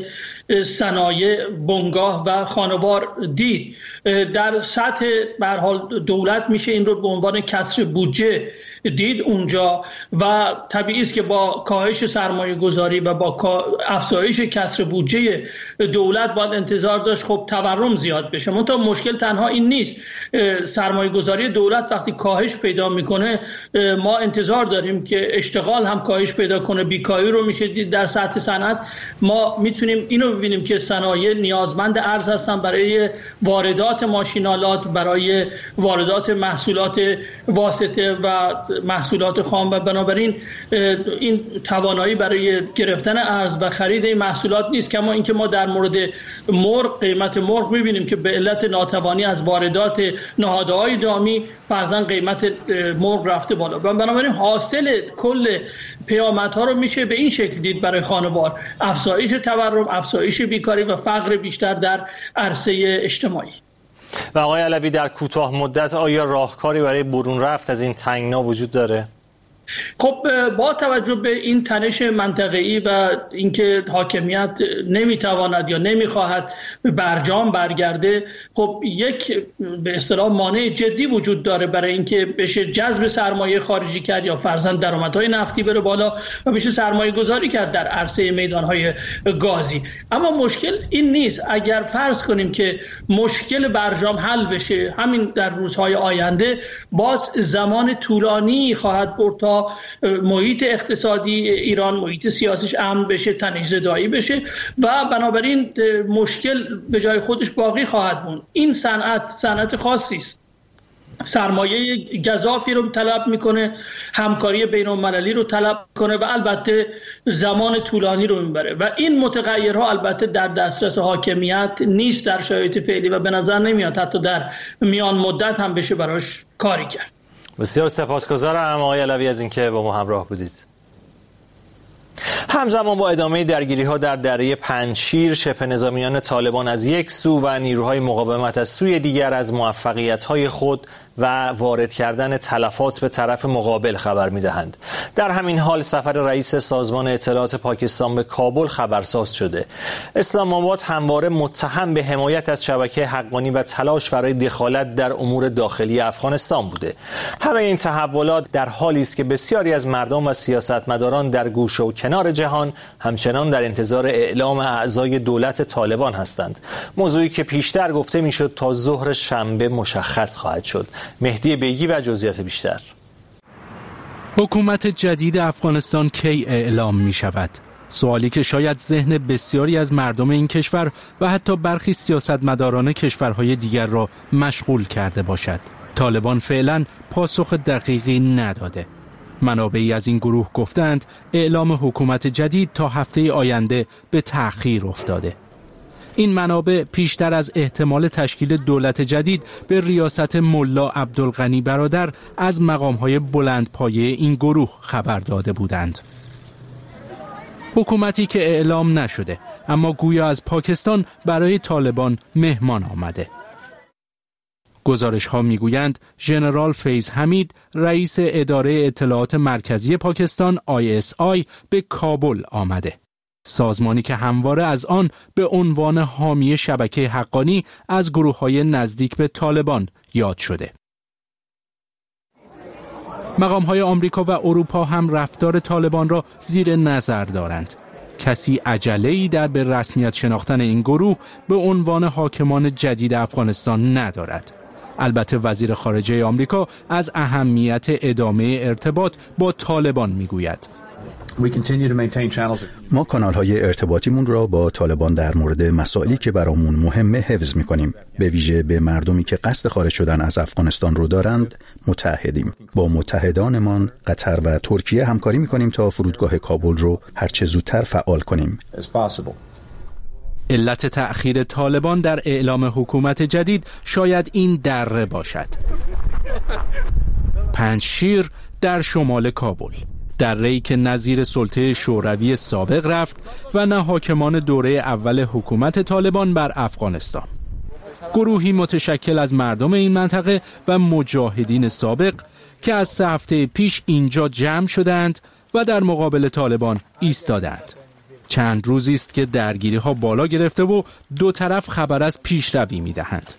صنایع، بنگاه و خانوار دید. در سطح به هر حال دولت میشه این رو به عنوان کسر بودجه دید اونجا و طبیعی است که با کاهش سرمایه گذاری و با افزایش کسر بودجه دولت باید انتظار داشت خب تورم زیاد بشه. منتها مشکل تنها این نیست. سرمایه گذاری دولت وقتی کاهش پیدا میکنه، ما انتظار داریم که اشتغال هم کاهش پیدا کنه، بیکاری رو میشه دید. در سطح صنعت ما میتونیم اینو ببینیم که صنایع نیازمند ارز هستن برای واردات ماشینالات، برای واردات محصولات واسطه و محصولات خام و بنابراین این توانایی برای گرفتن ارز و خرید این محصولات نیست. کما اینکه ما در مورد مرغ، قیمت مرغ می‌بینیم که به علت ناتوانی از واردات نهادهای دامی فرضاً قیمت مرغ رفته بالا و بنابراین حاصل کل پیامدها رو میشه به این شکل دید برای خانوار: افزایش تورم، افزایش بیکاری و فقر بیشتر در عرصه اجتماعی. و آقای علوی، در کوتاه مدت آیا راهکاری برای برون رفت از این تنگنا وجود داره؟ خب با توجه به این تنش منطقه‌ای و اینکه حاکمیت نمیتواند یا نمیخواهد به برجام برگرده، خب یک به اصطلاح مانع جدی وجود داره برای اینکه بشه جذب سرمایه خارجی کرد یا فرضاً درآمدهای نفتی بره بالا و بشه سرمایه گذاری کرد در عرصه میدانهای گازی. اما مشکل این نیست. اگر فرض کنیم که مشکل برجام حل بشه همین در روزهای آینده، باز زمان طولانی خواهد برد تا محیط اقتصادی ایران، محیط سیاسیش امن بشه، تنش زدایی بشه و بنابراین مشکل به جای خودش باقی خواهد موند. این صنعت صنعت خاصی است، سرمایه گزافی رو طلب میکنه، همکاری بین‌المللی رو طلب کنه و البته زمان طولانی رو میبره و این متغیرها البته در دسترس حاکمیت نیست در شرایط فعلی و به نظر نمیاد حتی در میان مدت هم بشه براش کاری کرد. بسیار سپاسگزارم آقای علوی از اینکه با ما همراه بودید. همزمان با ادامه درگیری‌ها در دره پنجشیر، شبه نظامیان طالبان از یک سو و نیروهای مقاومت از سوی دیگر از موفقیت‌های خود و وارد کردن تلفات به طرف مقابل خبر می‌دهند. در همین حال سفر رئیس سازمان اطلاعات پاکستان به کابل خبرساز شده. اسلام آباد همواره متهم به حمایت از شبکه حقانی و تلاش برای دخالت در امور داخلی افغانستان بوده. همه این تحولات در حالی است که بسیاری از مردم و سیاستمداران در گوشه و کنار جهان همچنان در انتظار اعلام اعضای دولت طالبان هستند. موضوعی که پیشتر گفته میشد تا ظهر شنبه مشخص خواهد شد. مهدی بیگی و جزئیات بیشتر. حکومت جدید افغانستان کی اعلام می شود؟ سوالی که شاید ذهن بسیاری از مردم این کشور و حتی برخی سیاستمداران کشورهای دیگر را مشغول کرده باشد. طالبان فعلا پاسخ دقیقی نداده. منابعی از این گروه گفتند اعلام حکومت جدید تا هفته آینده به تأخیر افتاده. این منابع پیشتر از احتمال تشکیل دولت جدید به ریاست ملا عبدالغنی برادر از مقام‌های بلندپایه این گروه خبر داده بودند. حکومتی که اعلام نشده اما گویا از پاکستان برای طالبان مهمان آمده. گزارش ها میگویند ژنرال فیض حمید رئیس اداره اطلاعات مرکزی پاکستان آی اس آی به کابل آمده. سازمانی که همواره از آن به عنوان حامی شبکه حقانی از گروه‌های نزدیک به طالبان یاد شده. مقام‌های آمریکا و اروپا هم رفتار طالبان را زیر نظر دارند. کسی عجله‌ای در به رسمیت شناختن این گروه به عنوان حاکمان جدید افغانستان ندارد. البته وزیر خارجه آمریکا از اهمیت ادامه ارتباط با طالبان میگوید. ما کانال‌های ارتباطیمون را با طالبان در مورد مسائلی که برامون مهمه حفظ می‌کنیم. به ویژه به مردمی که قصد خارج شدن از افغانستان رو دارند متحدیم. با متحدانمان قطر و ترکیه همکاری می‌کنیم تا فرودگاه کابل رو هرچه زودتر فعال کنیم. علت تأخیر طالبان در اعلام حکومت جدید شاید این دره باشد. پنجشیر در شمال کابل، دره‌ای که نظیر سلطه شوروی سابق رفت و نه حاکمان دوره اول حکومت طالبان بر افغانستان. گروهی متشکل از مردم این منطقه و مجاهدین سابق که از سه هفته پیش اینجا جمع شدند و در مقابل طالبان ایستادند. چند روزی است که درگیری ها بالا گرفته و دو طرف خبر از پیشروی می‌دهند.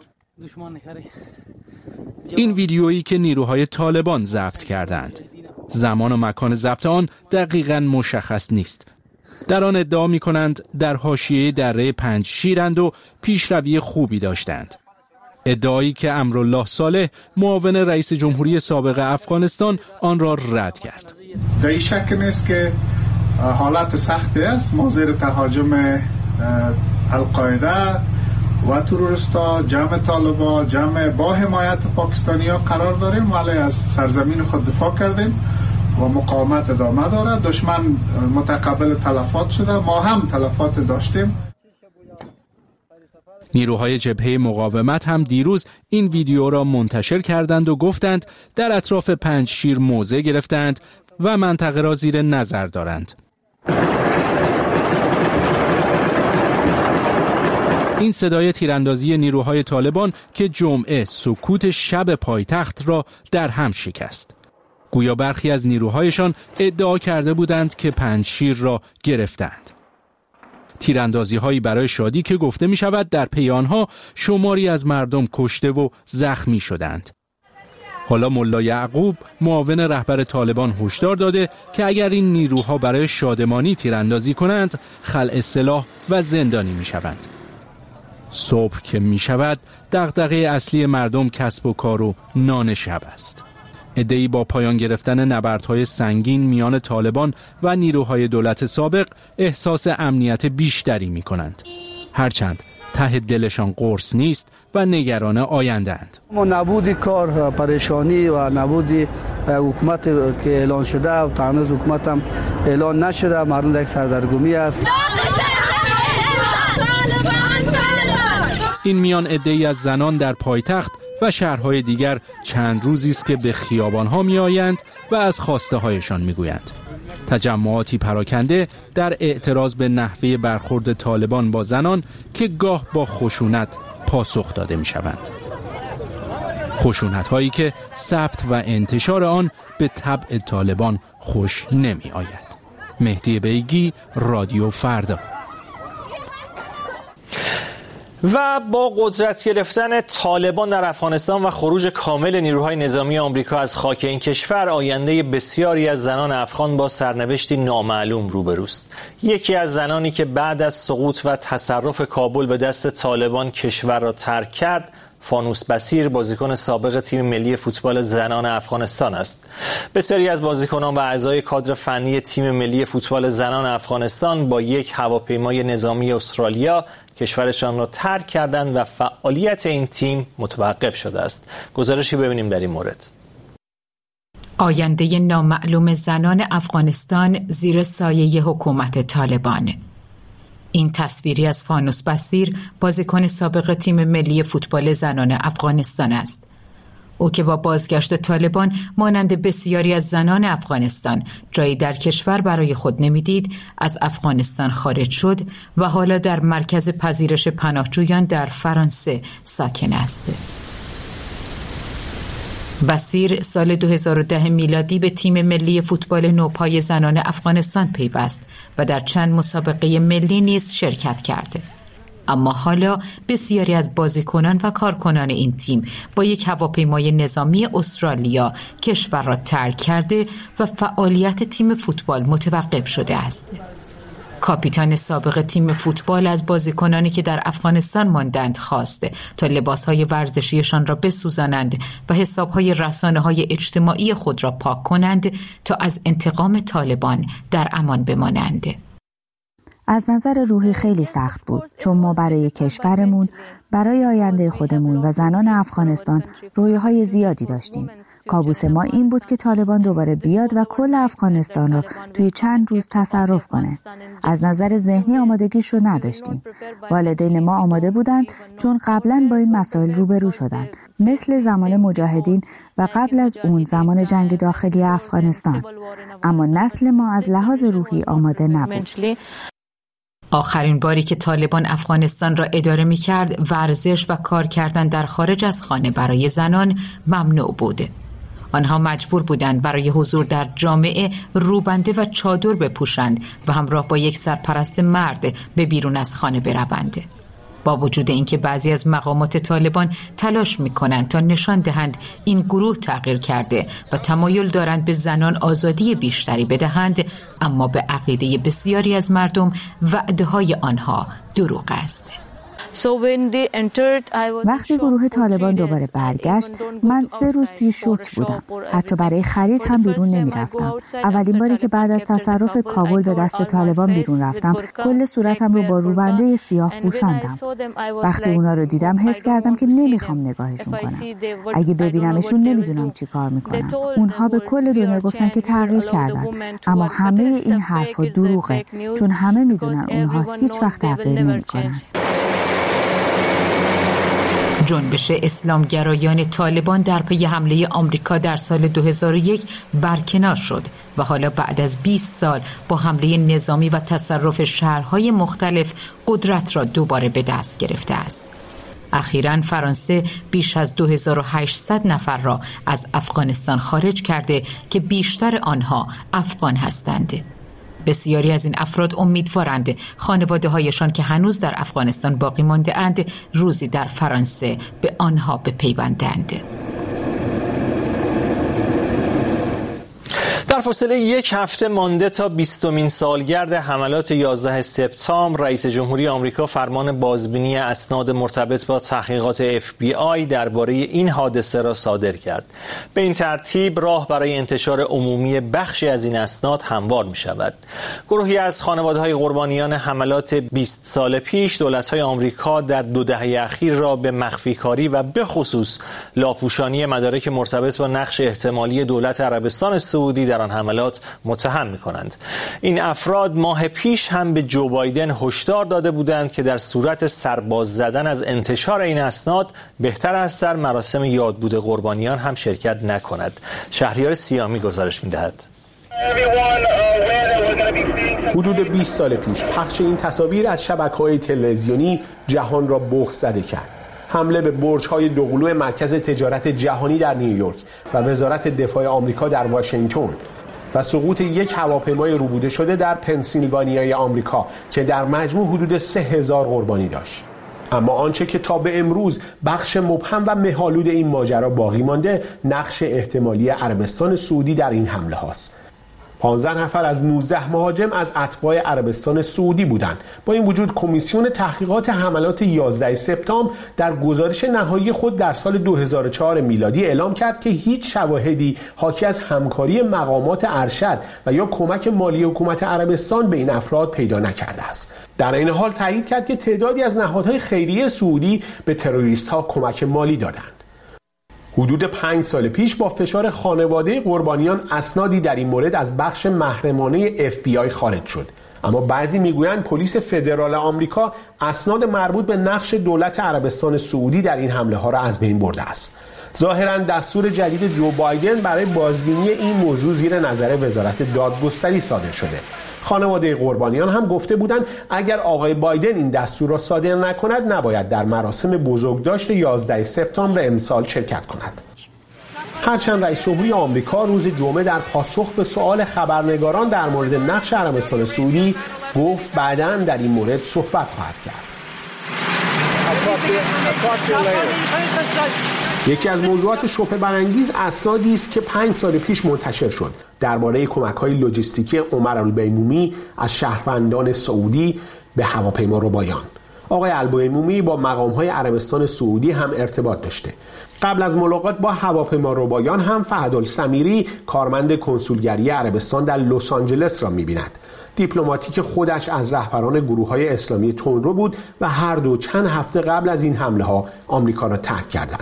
این ویدیویی که نیروهای طالبان ضبط کردند، زمان و مکان ضبط آن دقیقاً مشخص نیست. در آن ادعا می‌کنند در حاشیه دره پنجشیرند و پیشروی خوبی داشتند. ادعایی که امرالله صالح معاون رئیس جمهوری سابق افغانستان آن را رد کرد. در این شک نیست که حالت سختی است. ما زیر تهاجم القاعده و تروریستا، جمع طالبا، جمع با حمایت پاکستانی ها قرار داریم، ولی از سرزمین خود دفاع کردیم و مقاومت ادامه دارد. دشمن متقبل تلفات شده، ما هم تلفات داشتیم. نیروهای جبهه مقاومت هم دیروز این ویدیو را منتشر کردند و گفتند در اطراف پنجشیر موضع گرفتند و منطقه را زیر نظر دارند. این صدای تیراندازی نیروهای طالبان که جمعه سکوت شب پایتخت را در هم شکست. گویا برخی از نیروهایشان ادعا کرده بودند که پنجشیر را گرفتند. تیراندازی هایی برای شادی که گفته می شود در پی آنها شماری از مردم کشته و زخمی شدند. حالا ملا یعقوب معاون رهبر طالبان هشدار داده که اگر این نیروها برای شادمانی تیراندازی کنند خلع سلاح و زندانی می شوند. صبح که می شود دغدغه اصلی مردم کسب و کار و نان شب است. عده‌ای با پایان گرفتن نبردهای سنگین میان طالبان و نیروهای دولت سابق احساس امنیت بیشتری می کنند. هرچند ته دلشان قرص نیست و نگران آینده اند. ما نبود کار، پریشانی و نبود حکومت که اعلان شده و تا هنوز حکومت هم اعلان نشده، مردم یک سردرگمی است. این میان عده‌ای از زنان در پایتخت و شهرهای دیگر چند روزی است که به خیابان‌ها می‌آیند و از خواسته هایشان می‌گویند. تجمعاتی پراکنده در اعتراض به نحوه برخورد طالبان با زنان که گاه با خشونت پاسخ داده می‌شوند. خشونت‌هایی که ثبت و انتشار آن به طبع طالبان خوش نمی‌آید. مهدی بیگی، رادیو فردا. و با قدرت گرفتن طالبان در افغانستان و خروج کامل نیروهای نظامی آمریکا از خاک این کشور، آینده بسیاری از زنان افغان با سرنوشتی نامعلوم روبروست. یکی از زنانی که بعد از سقوط و تصرف کابل به دست طالبان کشور را ترک کرد، فانوس بصیر بازیکن سابق تیم ملی فوتبال زنان افغانستان است. بسیاری از بازیکنان و اعضای کادر فنی تیم ملی فوتبال زنان افغانستان با یک هواپیمای نظامی استرالیا کشورشان را ترک کردند و فعالیت این تیم متوقف شده است. گزارشی ببینیم در این مورد. آینده نامعلوم زنان افغانستان زیر سایه حکومت طالبان. این تصویری از فانوس بصیر بازیکن سابق تیم ملی فوتبال زنان افغانستان است. او که با بازگشت طالبان مانند بسیاری از زنان افغانستان جایی در کشور برای خود نمیدید، از افغانستان خارج شد و حالا در مرکز پذیرش پناهجویان در فرانسه ساکن است. بصیر سال دو هزار و ده میلادی به تیم ملی فوتبال نوپای زنان افغانستان پیوست و در چند مسابقه ملی نیز شرکت کرده. اما حالا بسیاری از بازیکنان و کارکنان این تیم با یک هواپیمای نظامی استرالیا کشور را ترک کرده و فعالیت تیم فوتبال متوقف شده است. کاپیتان سابق تیم فوتبال از بازیکنانی که در افغانستان ماندند خواست تا لباسهای ورزشیشان را بسوزانند و حسابهای رسانه‌های اجتماعی خود را پاک کنند تا از انتقام طالبان در امان بمانند. از نظر روحی خیلی سخت بود، چون ما برای کشورمون، برای آینده خودمون و زنان افغانستان رویاهای زیادی داشتیم. کابوس ما این بود که طالبان دوباره بیاد و کل افغانستان رو توی چند روز تصرف کنه. از نظر ذهنی آمادگیش رو نداشتیم. والدین ما آماده بودند چون قبلا با این مسائل روبرو شدن، مثل زمان مجاهدین و قبل از اون زمان جنگ داخلی افغانستان. اما نسل ما از لحاظ روحی آماده نبود. آخرین باری که طالبان افغانستان را اداره می کرد، ورزش و کار کردن در خارج از خانه برای زنان ممنوع بود. آنها مجبور بودند برای حضور در جامعه روبنده و چادر بپوشند و همراه با یک سرپرست مرد به بیرون از خانه بروند. با وجود اینکه بعضی از مقامات طالبان تلاش می‌کنند تا نشان دهند این گروه تغییر کرده و تمایل دارند به زنان آزادی بیشتری بدهند، اما به عقیده بسیاری از مردم وعده‌های آنها دروغ است. وقتی گروه طالبان دوباره برگشت، من سه روز توی شوک بودم. حتی برای خرید هم بیرون نمی رفتم. اولین باری که بعد از تصرف کابل به دست طالبان بیرون رفتم، کل صورتم رو با روبنده سیاه پوشاندم. وقتی اونا رو دیدم حس کردم که نمیخوام نگاهشون کنم. اگه ببینمشون نمیدونم چی کار میکنن. اونها به کل دنیا گفتن که تغییر کردن، اما همه این حرفا دروغه، چون همه میدونن اونها هیچ وقت تغییر نمیکنن. جنبش اسلامگرایان طالبان در پی حمله آمریکا در سال دو هزار و یک برکنار شد و حالا بعد از بیست سال با حمله نظامی و تصرف شهرهای مختلف قدرت را دوباره به دست گرفته است. اخیراً فرانسه بیش از دو هزار و هشتصد نفر را از افغانستان خارج کرده که بیشتر آنها افغان هستند. بسیاری از این افراد امیدوارند خانواده هایشان که هنوز در افغانستان باقی مانده اند روزی در فرانسه به آنها بپیوندند. در فاصله یک هفته مانده تا بیستمین سالگرد حملات یازده سپتامبر، رئیس جمهوری آمریکا فرمان بازبینی اسناد مرتبط با تحقیقات اف بی آی درباره این حادثه را صادر کرد. به این ترتیب راه برای انتشار عمومی بخشی از این اسناد هموار می شود. گروهی از خانواده‌های قربانیان حملات بیست سال پیش دولت‌های آمریکا در دو دهه اخیر را به مخفی‌کاری و به خصوص لاپوشانی مدارک مرتبط با نقش احتمالی دولت عربستان سعودی در آن حملات متهم می‌کنند. این افراد ماه پیش هم به جو بایدن هشدار داده بودند که در صورت سرباز زدن از انتشار این اسناد بهتر است در مراسم یادبود قربانیان هم شرکت نکند. شهریار سیامی گزارش می‌دهد. حدود بیست سال پیش پخش این تصاویر از شبکه‌های تلویزیونی جهان را بخت زده کرد. حمله به برج‌های دوقلو مرکز تجارت جهانی در نیویورک و وزارت دفاع آمریکا در واشنگتن و سقوط یک هواپیمای روبوده شده در پنسیلوانیای آمریکا که در مجموع حدود سه هزار قربانی داشت. اما آنچه که تا به امروز بخش مبهم و مه‌آلود این ماجرا باقی مانده، نقش احتمالی عربستان سعودی در این حمله هاست. پانزده نفر از نوزده مهاجم از اتباع عربستان سعودی بودند. با این وجود کمیسیون تحقیقات حملات یازده سپتامبر در گزارش نهایی خود در سال دو هزار و چهار میلادی اعلام کرد که هیچ شواهدی حاکی از همکاری مقامات ارشد و یا کمک مالی حکومت عربستان به این افراد پیدا نکرده است. در این حال تایید کرد که تعدادی از نهادهای خیریه سعودی به تروریست‌ها کمک مالی دادند. حدود پنج سال پیش با فشار خانواده قربانیان اسنادی در این مورد از بخش محرمانه اف بی آی خارج شد، اما بعضی میگویند پلیس فدرال آمریکا اسناد مربوط به نقش دولت عربستان سعودی در این حمله ها را از بین برده است. ظاهراً دستور جدید جو بایدن برای بازبینی این موضوع زیر نظر وزارت دادگستری صادر شده. خانواده قربانیان هم گفته بودند اگر آقای بایدن این دستور را صادر نکند نباید در مراسم بزرگداشت یازده سپتامبر امسال شرکت کند. هرچند رئیس جمهوری آمریکا روز جمعه در پاسخ به سؤال خبرنگاران در مورد نقش عربستان سعودی گفت بعداً در این مورد صحبت خواهد کرد. یکی از موضوعات شبهه برانگیز اسنادی است که پنج سال پیش منتشر شد درباره کمک‌های لوجستیکی عمر البیمومی از شهروندان سعودی به هواپیما ربایان. آقای البیمومی با مقام‌های عربستان سعودی هم ارتباط داشته. قبل از ملاقات با هواپیما ربایان هم فهدالسمیری کارمند کنسولگری عربستان در لس آنجلس را می‌بیند. دیپلماتیک خودش از رهبران گروه‌های اسلامی تندرو بود و هر دو چند هفته قبل از این حمله‌ها آمریکا را ترک کردند.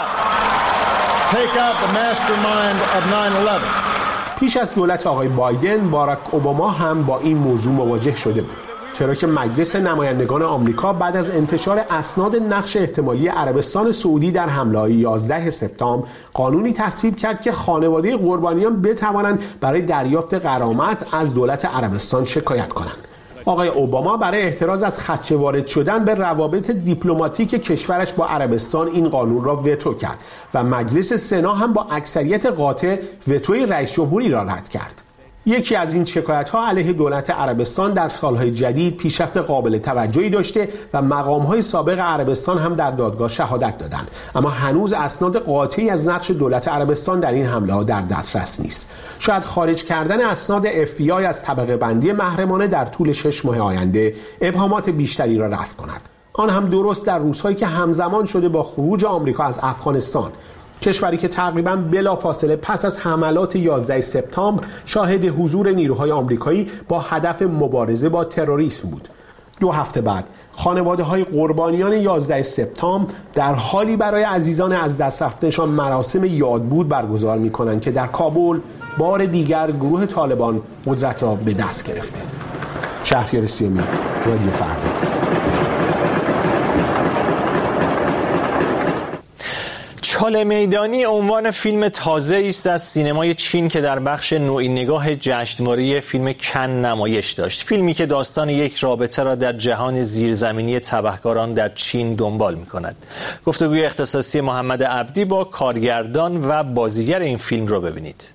پیش از دولت آقای بایدن، باراک اوباما هم با این موضوع مواجه شده بود، چرا که مجلس نمایندگان آمریکا بعد از انتشار اسناد نقش احتمالی عربستان سعودی در حمله‌های یازده سپتامبر قانونی تصویب کرد که خانواده قربانیان بتوانند برای دریافت غرامت از دولت عربستان شکایت کنند. آقای اوباما برای احتراز از خدشه وارد شدن به روابط دیپلماتیک کشورش با عربستان این قانون را وتو کرد و مجلس سنا هم با اکثریت قاطع وتوی رئیس جمهوری را رد کرد. یکی از این شکایت‌ها علیه دولت عربستان در سالهای جدید پیشرفت قابل توجهی داشته و مقام‌های سابق عربستان هم در دادگاه شهادت دادند، اما هنوز اسناد قاطعی از نقش دولت عربستان در این حمله‌ها در دسترس نیست. شاید خارج کردن اسناد اف بی آی از طبقه بندی محرمانه در طول شش ماه آینده ابهامات بیشتری را رفع کند. آن هم درست در روزهایی که همزمان شده با خروج آمریکا از افغانستان، کشوری که تقریباً بلافاصله پس از حملات یازده سپتامبر شاهد حضور نیروهای آمریکایی با هدف مبارزه با تروریسم بود. دو هفته بعد خانواده‌های قربانیان یازده سپتامبر در حالی برای عزیزان از دست رفتهشان مراسم یادبود برگزار می‌کنند که در کابل بار دیگر گروه طالبان قدرت را به دست گرفته. شهریار سیمی، رادیو فردا. چاله میدانی عنوان فیلم تازه است از سینمای چین که در بخش نوعی نگاه جشنواره فیلم کن نمایش داشت. فیلمی که داستان یک رابطه را در جهان زیرزمینی تبهکاران در چین دنبال می‌کند. گفتگوی اختصاصی محمد عبدی با کارگردان و بازیگر این فیلم را ببینید.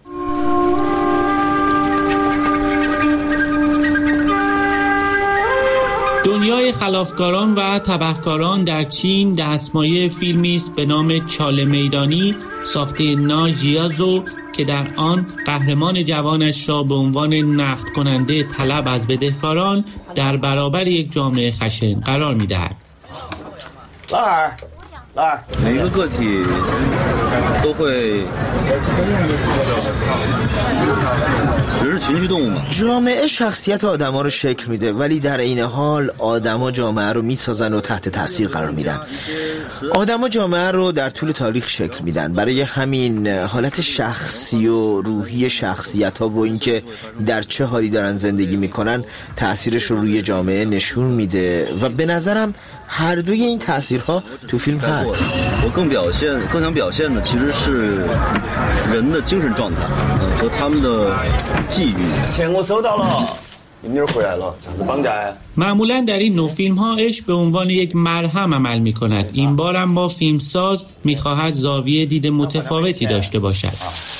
دنیای خلافکاران و تبهکاران در چین دستمایه فیلمی است به نام چاله میدانی ساخته نا ژیازو که در آن قهرمان جوانش را به عنوان نقد کننده طلب از بدهکاران در برابر یک جامعه خشن قرار می‌دهد. 每个个体都会 جامعه شخصیت آدما رو شکل میده، ولی در این حال آدما جامعه رو میسازن و تحت تاثیر قرار میدن. آدما جامعه رو در طول تاریخ شکل میدن، برای همین حالت شخصی و روحی شخصیت ها و اینکه در چه حالی دارن زندگی میکنن تاثیرش رو روی جامعه نشون میده و به نظرم هر دوی این تاثیرها تو فیلم هست. 我更表现更想表现的其实是人的精神状态和他们的际遇。钱我收到了，你明儿回来了，这是绑架。 معمولا در این نوع فیلم ها عشق به عنوان یک مرهم عمل می کند. این بار هم با فیلمساز می خواهد زاویه دید متفاوتی داشته باشد.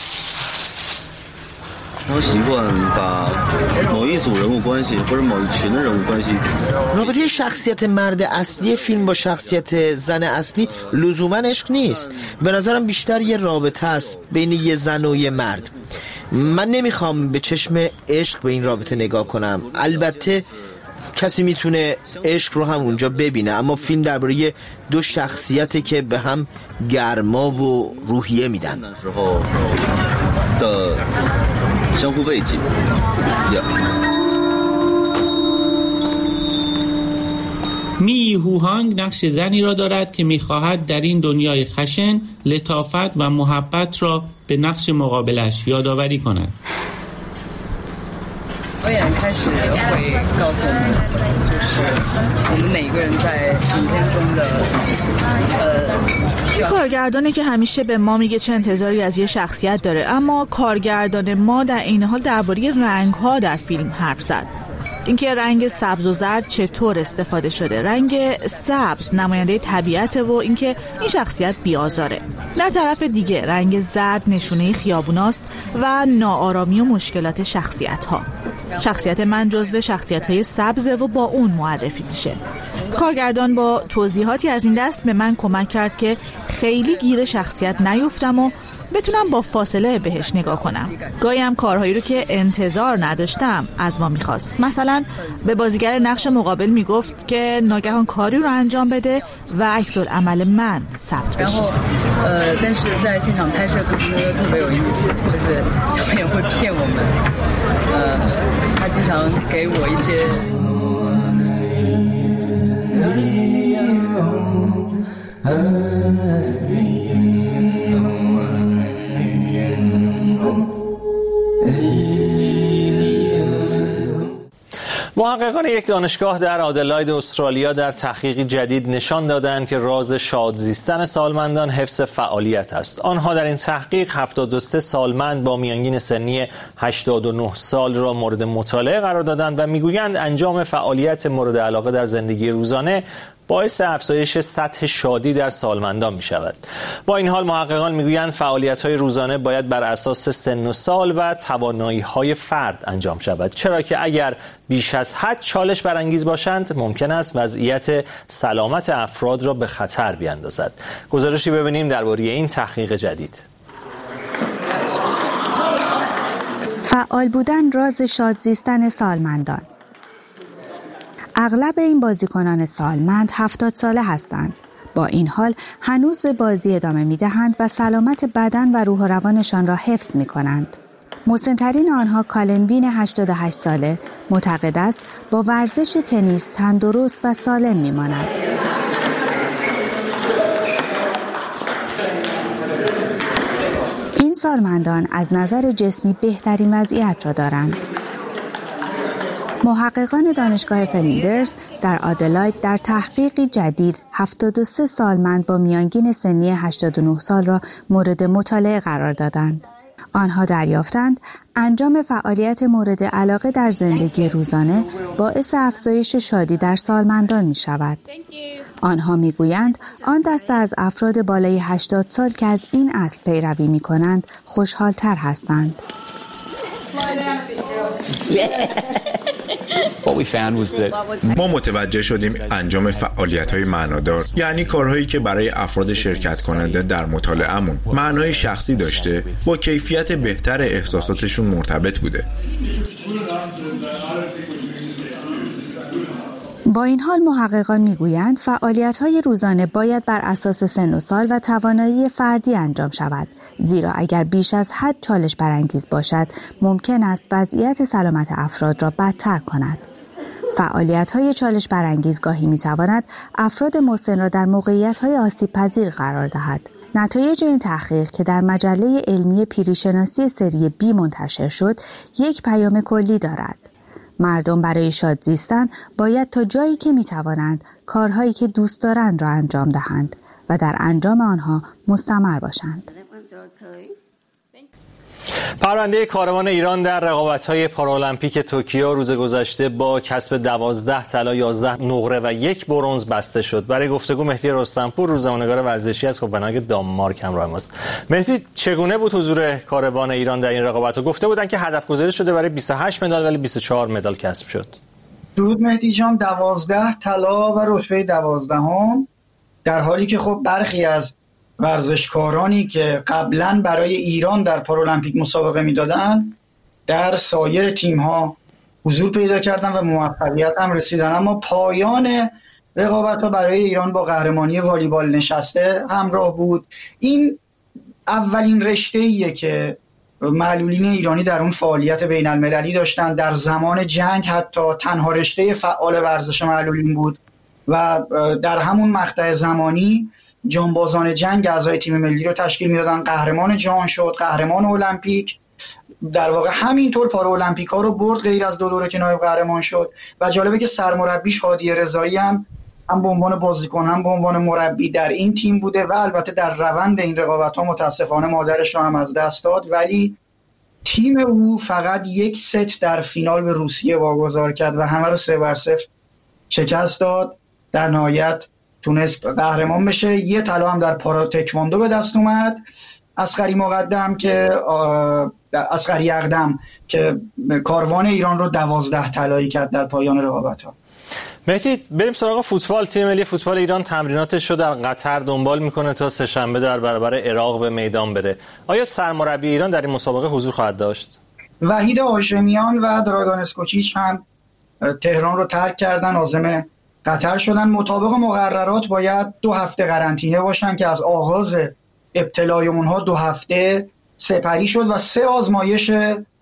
我习惯把某一组人物关系或者某一群的人物关系 رابطه شخصیت مرد اصلی فیلم با شخصیت زن اصلی لزوما عشق نیست. به نظرم بیشتر یه رابطه است بین یه زن و یه مرد. من نمیخوام به چشم عشق به این رابطه نگاه کنم. البته کسی میتونه عشق رو هم اونجا ببینه، اما فیلم درباره دو شخصیتی که به هم گرما و روحیه میدن. می هوهانگ نقش زنی را دارد که میخواهد در این دنیای خشن لطافت و محبت را به نقش مقابلش یادآوری کند. این کارگردانه که همیشه به ما میگه چه انتظاری از یه شخصیت داره، اما کارگردان ما در این حال درباره رنگ‌ها در فیلم حرف زد. اینکه رنگ سبز و زرد چطور استفاده شده. رنگ سبز نماینده طبیعت و اینکه این شخصیت بی‌آزاره. در طرف دیگه رنگ زرد نشونه خیابوناست و ناآرامی و مشکلات شخصیت‌ها. شخصیت من جزو شخصیت‌های سبزه و با اون معرفی میشه. کارگردان با توضیحاتی از این دست به من کمک کرد که خیلی گیر شخصیت نیفتم و بتونم با فاصله بهش نگاه کنم. گاهی هم کارهایی رو که انتظار نداشتم از ما میخواست. مثلا به بازیگر نقش مقابل میگفت که ناگهان کاری رو انجام بده و عکس العمل من ثبت بشه. محققان یک دانشگاه در آدلاید استرالیا در تحقیقی جدید نشان دادند که راز شاد زیستن سالمندان حفظ فعالیت است. آنها در این تحقیق هفتاد و سه سالمند با میانگین سنی هشتاد و نه سال را مورد مطالعه قرار دادند و میگویند انجام فعالیت مورد علاقه در زندگی روزانه باعث افزایش سطح شادی در سالمندان می شود. با این حال محققان میگویند فعالیت‌های روزانه باید بر اساس سن و سال و توانایی‌های فرد انجام شود، چرا که اگر بیش از حد چالش برانگیز باشند ممکن است وضعیت سلامت افراد را به خطر بیاندازد. گزارشی ببینیم درباره این تحقیق جدید. فعال بودن راز شاد زیستن سالمندان. اغلب این بازیکنان سالمند هفتاد ساله هستند. با این حال هنوز به بازی ادامه می دهند و سلامت بدن و روح و روانشان را حفظ می کنند. مسن‌ترین آنها کالن بین هشتاد و هشت ساله معتقد است با ورزش تنیس تندرست و سالم می ماند. این سالمندان از نظر جسمی بهترین وضعیت را دارند. محققان دانشگاه فلیندرز در آدلاید در تحقیقی جدید هفتاد و سه سالمند با میانگین سنی هشتاد و نه سال را مورد مطالعه قرار دادند. آنها دریافتند انجام فعالیت مورد علاقه در زندگی روزانه باعث افزایش شادی در سالمندان می شود. آنها می گویند آن دسته از افراد بالای هشتاد سال که از این اصل پیروی می کنند خوشحالتر هستند. ما متوجه شدیم انجام فعالیت‌های معنادار، یعنی کارهایی که برای افراد شرکت کننده در مطالعه‌مون معنای شخصی داشته، با کیفیت بهتر احساساتشون مرتبط بوده. با این حال محققان میگویند فعالیت‌های روزانه باید بر اساس سن و سال و توانایی فردی انجام شود، زیرا اگر بیش از حد چالش برانگیز باشد ممکن است وضعیت سلامت افراد را بدتر کند. فعالیت‌های چالش برانگیز گاهی می‌تواند افراد مسن را در موقعیت‌های آسیب‌پذیر قرار دهد. نتایج این تحقیق که در مجله علمی پیریشناسی سری بی منتشر شد، یک پیام کلی دارد. مردم برای شاد زیستن باید تا جایی که می توانند کارهایی که دوست دارند را انجام دهند و در انجام آنها مستمر باشند. پرونده کاروان ایران در رقابت‌های پارالمپیک توکیو روز گذشته با کسب دوازده طلا، یازده نقره و یک برنز بسته شد. برای گفتگو مهدی رستمپور، روزنامه‌نگار ورزشی از کوپنهاگ دانمارک همراه ماست. مهدی، چگونه بود حضور کاروان ایران در این رقابت‌ها؟ گفته بودن که هدف گذاری شده برای بیست و هشت مدال ولی بیست و چهار مدال کسب شد. درود مهدی جان، دوازده طلا و رتبه دوازدهم، در حالی که خب برخی از ورزشکارانی که قبلا برای ایران در پارالمپیک مسابقه میدادن در سایر تیم‌ها حضور پیدا کردن و موفقیت هم رسیدن، اما پایان رقابت‌ها برای ایران با قهرمانی والیبال نشسته همراه بود. این اولین رشته‌ایه که معلولین ایرانی در اون فعالیت بین المللی داشتن. در زمان جنگ حتی تنها رشته فعال ورزش معلولین بود و در همون مقطع زمانی جانبازان جنگ اعضای تیم ملی رو تشکیل میدادن. قهرمان جهان شد، قهرمان المپیک، در واقع همینطور پارا المپیک ها رو برد غیر از دو دوره که نایب قهرمان شد. و جالبه که سرمربیش هادی رضایی هم هم به عنوان بازیکن هم به عنوان مربی در این تیم بوده و البته در روند این رقابت ها متاسفانه مادرش رو هم از دست داد، ولی تیم او فقط یک ست در فینال به روسیه واگذار کرد و همه رو سه بر صفر شکست داد. در نهایت تونست قهرمان بشه. یه طلا هم در پارا تکواندو به دست اومد. اصغری مقدم که اصغری اقدم که کاروان ایران رو دوازده طلایی کرد در پایان رقابت‌ها. مهدی بریم سراغ فوتبال. تیم ملی فوتبال ایران تمریناتش رو در قطر دنبال میکنه تا سه‌شنبه در برابر عراق به میدان بره. آیا سرمربی ایران در این مسابقه حضور خواهد داشت؟ وحید هاشمیان و دراگان اسکوچیچ هم تهران رو ترک کردن، عازم قطر شدن. مطابق مقررات باید دو هفته قرنطینه باشن که از آغاز ابتلای اونها دو هفته سپری شد و سه آزمایش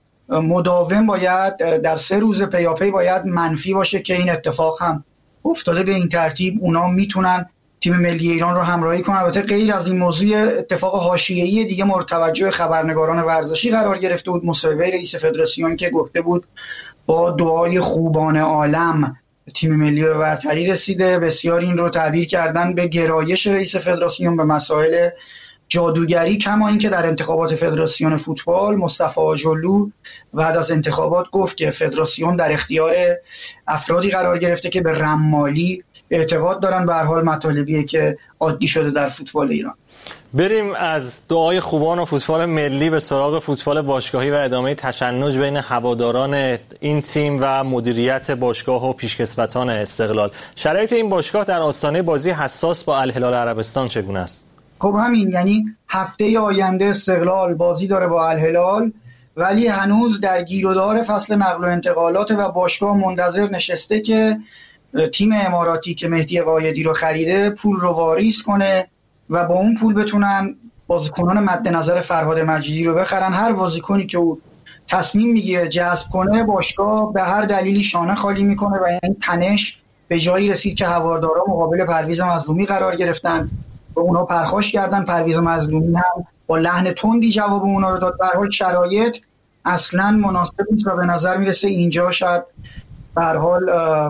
مداوم باید در سه روز پیاپی باید منفی باشه که این اتفاق هم افتاده. به این ترتیب اونا میتونن تیم ملی ایران رو همراهی کنن. البته غیر از این موضوع اتفاق حاشیه‌ای دیگه مورد توجه خبرنگاران ورزشی قرار گرفته بود. مصوبه رئیس فدراسیون که گفته بود با دعای خوبان عالم تیم ملی به برتری رسیده. بسیار این رو تعبیر کردن به گرایش رئیس فدراسیون به مسائل جادوگری، کما اینکه در انتخابات فدراسیون فوتبال مصطفی آجرلو بعد از انتخابات گفت که فدراسیون در اختیار افرادی قرار گرفته که به رمالی اعتقاد دارن. به هر حال مطالبیه که عادی شده در فوتبال ایران. بریم از دعای خوبان و فوتبال ملی به سراغ فوتبال باشگاهی و ادامه تشنج بین هواداران این تیم و مدیریت باشگاه و پیشکسوتان استقلال. شرایط این باشگاه در آستانه بازی حساس با الهلال عربستان چگونه است؟ خب همین، یعنی هفته آینده استقلال بازی داره با الهلال، ولی هنوز در گیر و دار فصل نقل و انتقالات و باشگاه منتظر نشسته که تیم اماراتی که مهدی قایدی رو خریده پول رو واریز کنه و با اون پول بتونن بازیکنان مد نظر فرهاد مجیدی رو بخرن. هر بازیکنی که او تصمیم میگیره جذب کنه باشگاه به هر دلیلی شانه خالی میکنه و این تنش به جایی رسید که هوادارا مقابل پرویز مظلومی قرار گرفتن و اونا پرخاش کردن. پرویز مظلومی هم با لحن تندی جواب اونا رو داد. به هر حال شرایط اصلا مناسب نیست و به نظر میرسه اینجا شاید به هر حال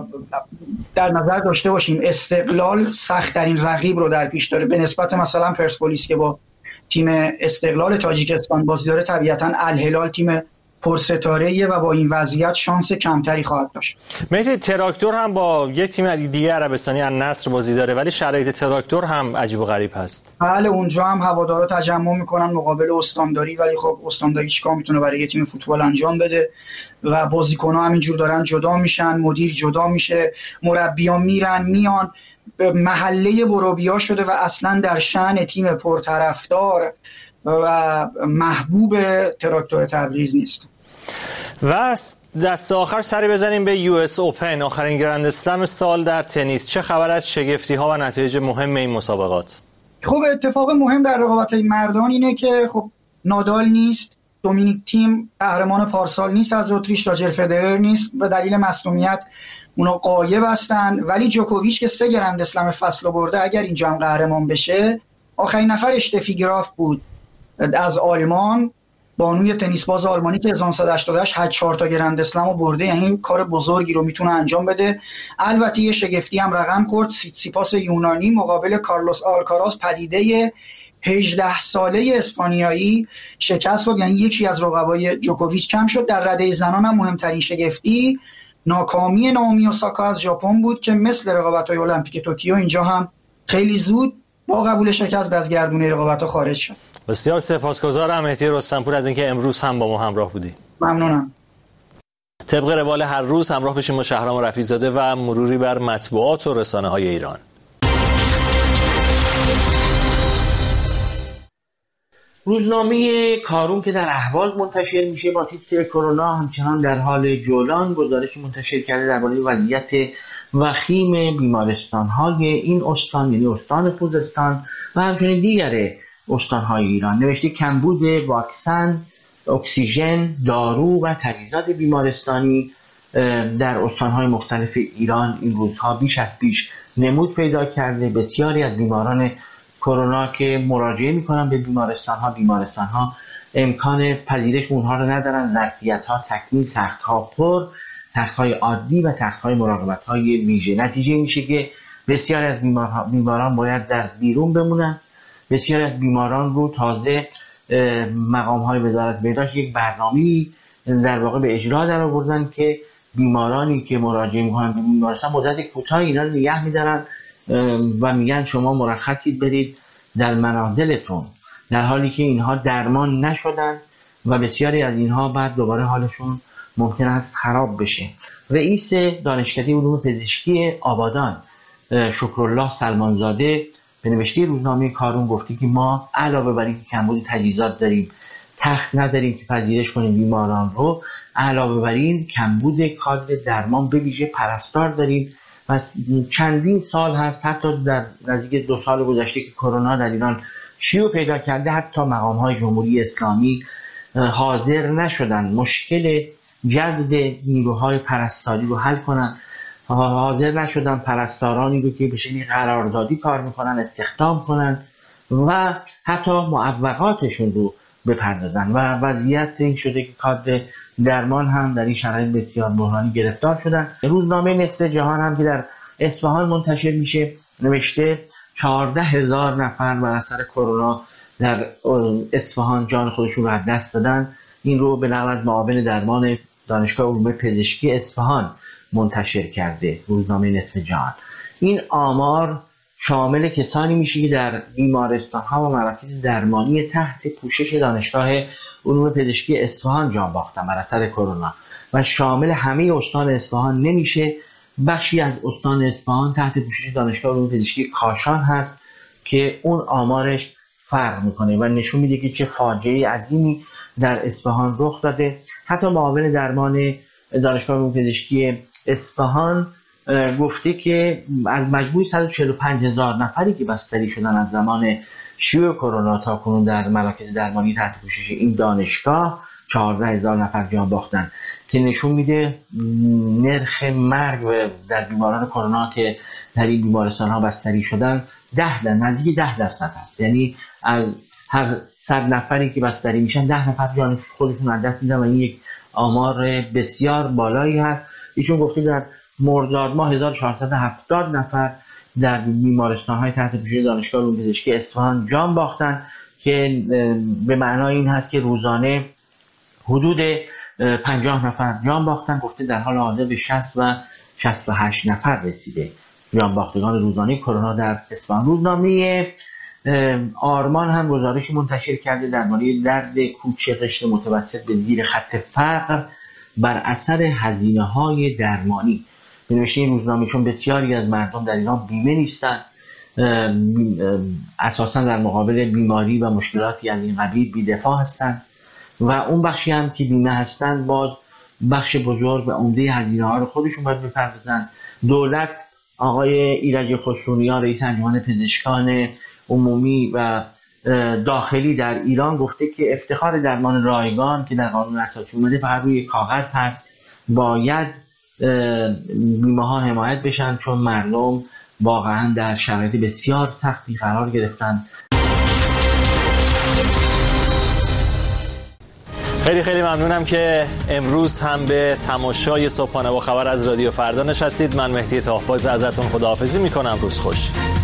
در نظر داشته باشیم استقلال سخت‌ترین رقیب رو در پیش داره به نسبت مثلا پرسپولیس که با تیم استقلال تاجیکستان بازی داره. طبیعتاً الهلال تیم پرستاره‌ایه و با این وضعیت شانس کمتری خواهد داشت. مهدی تراکتور هم با یک تیم دیگه عربستانی النصر بازی داره، ولی شرایط تراکتور هم عجیب و غریب هست. بله اونجا هم هوادارا تجمع میکنن مقابل استانداری، ولی خب استانداری چیکار میتونه برای تیم فوتبال انجام بده و بازیکن‌ها همینجور دارن جدا میشن، مدیر جدا میشه، مربیان میرن میان، محله بروبیا شده و اصلا در شأن تیم پرطرفدار و محبوب تراکتور تبریز نیست. و دست آخر سری بزنیم به یو اس اوپن، آخرین گرند اسلم سال در تنیس. چه خبر از شگفتی ها و نتایج مهم این مسابقات؟ خب اتفاق مهم در رقابت مردان اینه که خب نادال نیست، دومینیک تیم قهرمان پارسال نیست از اتریش، راجر فدرر نیست به دلیل مصونیت اونا غایب هستن، ولی جوکوویچ که سه گرند اسلم فصل برده اگر اینجا هم قهرمان بشه آخرین نفر اشتفی گراف بود از آلمان، بانوی تنیس باز آلمانی که هزار و نهصد و هشتاد و هشت هد چهار تا گرند اسلم رو برده، یعنی کار بزرگی رو میتونه انجام بده. البته یه شگفتی هم رقم خورد، سیتسیپاس یونانی مقابل کارلوس آلکاراز پدیده هجده ساله اسپانیایی شکست بود، یعنی یکی از رقبای جوکوویچ کم شد. در رده زنان هم مهمترین شگفتی ناکامی ناومی اوساکا از ژاپن بود که مثل رقابت‌های المپیک توکیو اینجا هم خیلی زود با قبول شکست از گردونه رقابت‌ها خارج شد. بسیار سپاسگزارم مهدی رستمپور از اینکه امروز هم با ما همراه بودی. ممنونم. طبق روال هر روز همراه بشیم با شهرام رفیع‌زاده و مروری بر مطبوعات و رسانه‌های ایران. روزنامه کارون که در اهواز منتشر میشه با تیتر کرونا همچنان در حال جولان گزارش منتشر کرده درباره وضعیت وخیم بیمارستان‌های این استان، یعنی استان خوزستان و همچنین دیگر استان‌های ایران. نوشته کمبود واکسن، اکسیژن، دارو و تجهیزات بیمارستانی در استان‌های مختلف ایران این روزها بیش از پیش نمود پیدا کرده. بسیاری از بیماران کرونا که مراجعه می‌کنن به بیمارستان‌ها بیمارستان‌ها امکان پذیرش اونها رو ندارن، ظرفیت‌ها تکمیل، تخت‌ها پر، تخت‌های عادی و تخت‌های مراقبت‌های ویژه. نتیجه میشه که بسیاری از بیماران باید در بیرون بمونن. بسیاری از بیماران رو تازه مقام‌های وزارت بهداشت یک برنامه‌ای در واقع به اجرا در آوردن که بیمارانی که مراجعه می‌کنن به بیمارستان مدت کوتاهی اینا رو نگه می‌دارن و میگن شما مرخصید برید در منازلتون، در حالی که اینها درمان نشدن و بسیاری از اینها بعد دوباره حالشون ممکن است خراب بشه. رئیس دانشکده علوم پزشکی آبادان شکرالله سلمانزاده به نوشته روزنامه کارون گفته که ما علاوه بر اینکه کمبود تجهیزات داریم، تخت نداریم که پذیرش کنیم بیماران رو، علاوه بر این کمبود کادر درمان به ویژه پرستار داریم و چندین سال هست، حتی در نزدیک دو سال گذشته که کرونا در ایران شیوع پیدا کرده، حتی مقام‌های جمهوری اسلامی حاضر نشدن مشکل جذب نیروهای پرستاری رو حل کنن، حاضر نشدن پرستارانی رو که به شکلی قراردادی کار میکنن استخدام کنن و حتی معوقاتشون رو بپردازن و وضعیت این شده که کادر درمان هم در این شرایط بسیار بحرانی گرفتار شدن. روزنامه نصف جهان هم که در اصفهان منتشر میشه نوشته چهارده هزار نفر بر اثر کرونا در اصفهان جان خودشون رو از دست دادن. این رو به نقل از معاون درمان دانشگاه علوم پزشکی اصفهان منتشر کرده روزنامه نصف جهان. این آمار شامل کسانی میشه که در بیمارستان‌ها و مراکز درمانی تحت پوشش دانشگاه علوم پزشکی اصفهان جان باختن بر اثر کرونا و شامل همه استان اصفهان نمیشه. بخشی از استان اصفهان تحت پوشش دانشگاه علوم پزشکی کاشان هست که اون آمارش فرق میکنه و نشون میده که چه فاجعه عظیمی در اصفهان رخ داده. حتی معاون درمان دانشگاه علوم پزشکی اصفهان گفته که از مجموع صد و چهل و پنج هزار نفری که بستری شدن از زمان شیوع کرونا تا کنون در مراکز درمانی تحت پوشش این دانشگاه چهارده هزار نفر جان باختن که نشون میده نرخ مرگ در بیماران کرونا که در این بیمارستان ها بستری شدن ده در نزدیک ده درصد هست. یعنی از هر صد نفری که بستری میشن ده نفر جان خودشون از دست میدن و این یک آمار بسیار بالایی هست. ایشون گفته در مرداد ماه هزار و چهارصد و هفتاد نفر در بیمارستان‌های تحت پوشش دانشگاه علوم پزشکی اصفهان جان باختن که به معنای این هست که روزانه حدود پنجاه نفر جان باختن. گفته در حال حاضر به شصت و شصت و هشت نفر رسیده جان باختگان روزانه کرونا در اصفهان. روزنامه آرمان هم گزارشی منتشر کرده درباره درد کوچه قشر متوسط به زیر خط فقر بر اثر هزینه‌های درمانی. نوشته این روزنامه چون بسیاری از مردم در ایران بیمه نیستن، اساسا در مقابل بیماری و مشکلاتی از این قبیل بی‌دفاع هستند و اون بخشی هم که بیمه هستن باز بخش بزرگ و عمده هزینه‌ها رو خودشون باید بپردازن. دولت آقای ایرج خسرونیان رئیس انجمن پزشکان عمومی و داخلی در ایران گفته که افتخار درمان رایگان که در قانون اساسی اومده فقط روی کاغذ هست، باید بیمه ها حمایت بشن چون مردم واقعا در شرایط بسیار سختی قرار گرفتن. خیلی خیلی ممنونم که امروز هم به تماشای صبحانه با خبر از رادیو فردا نشستید. من مهدی تاهباز ازتون خداحافظی میکنم. روز خوش.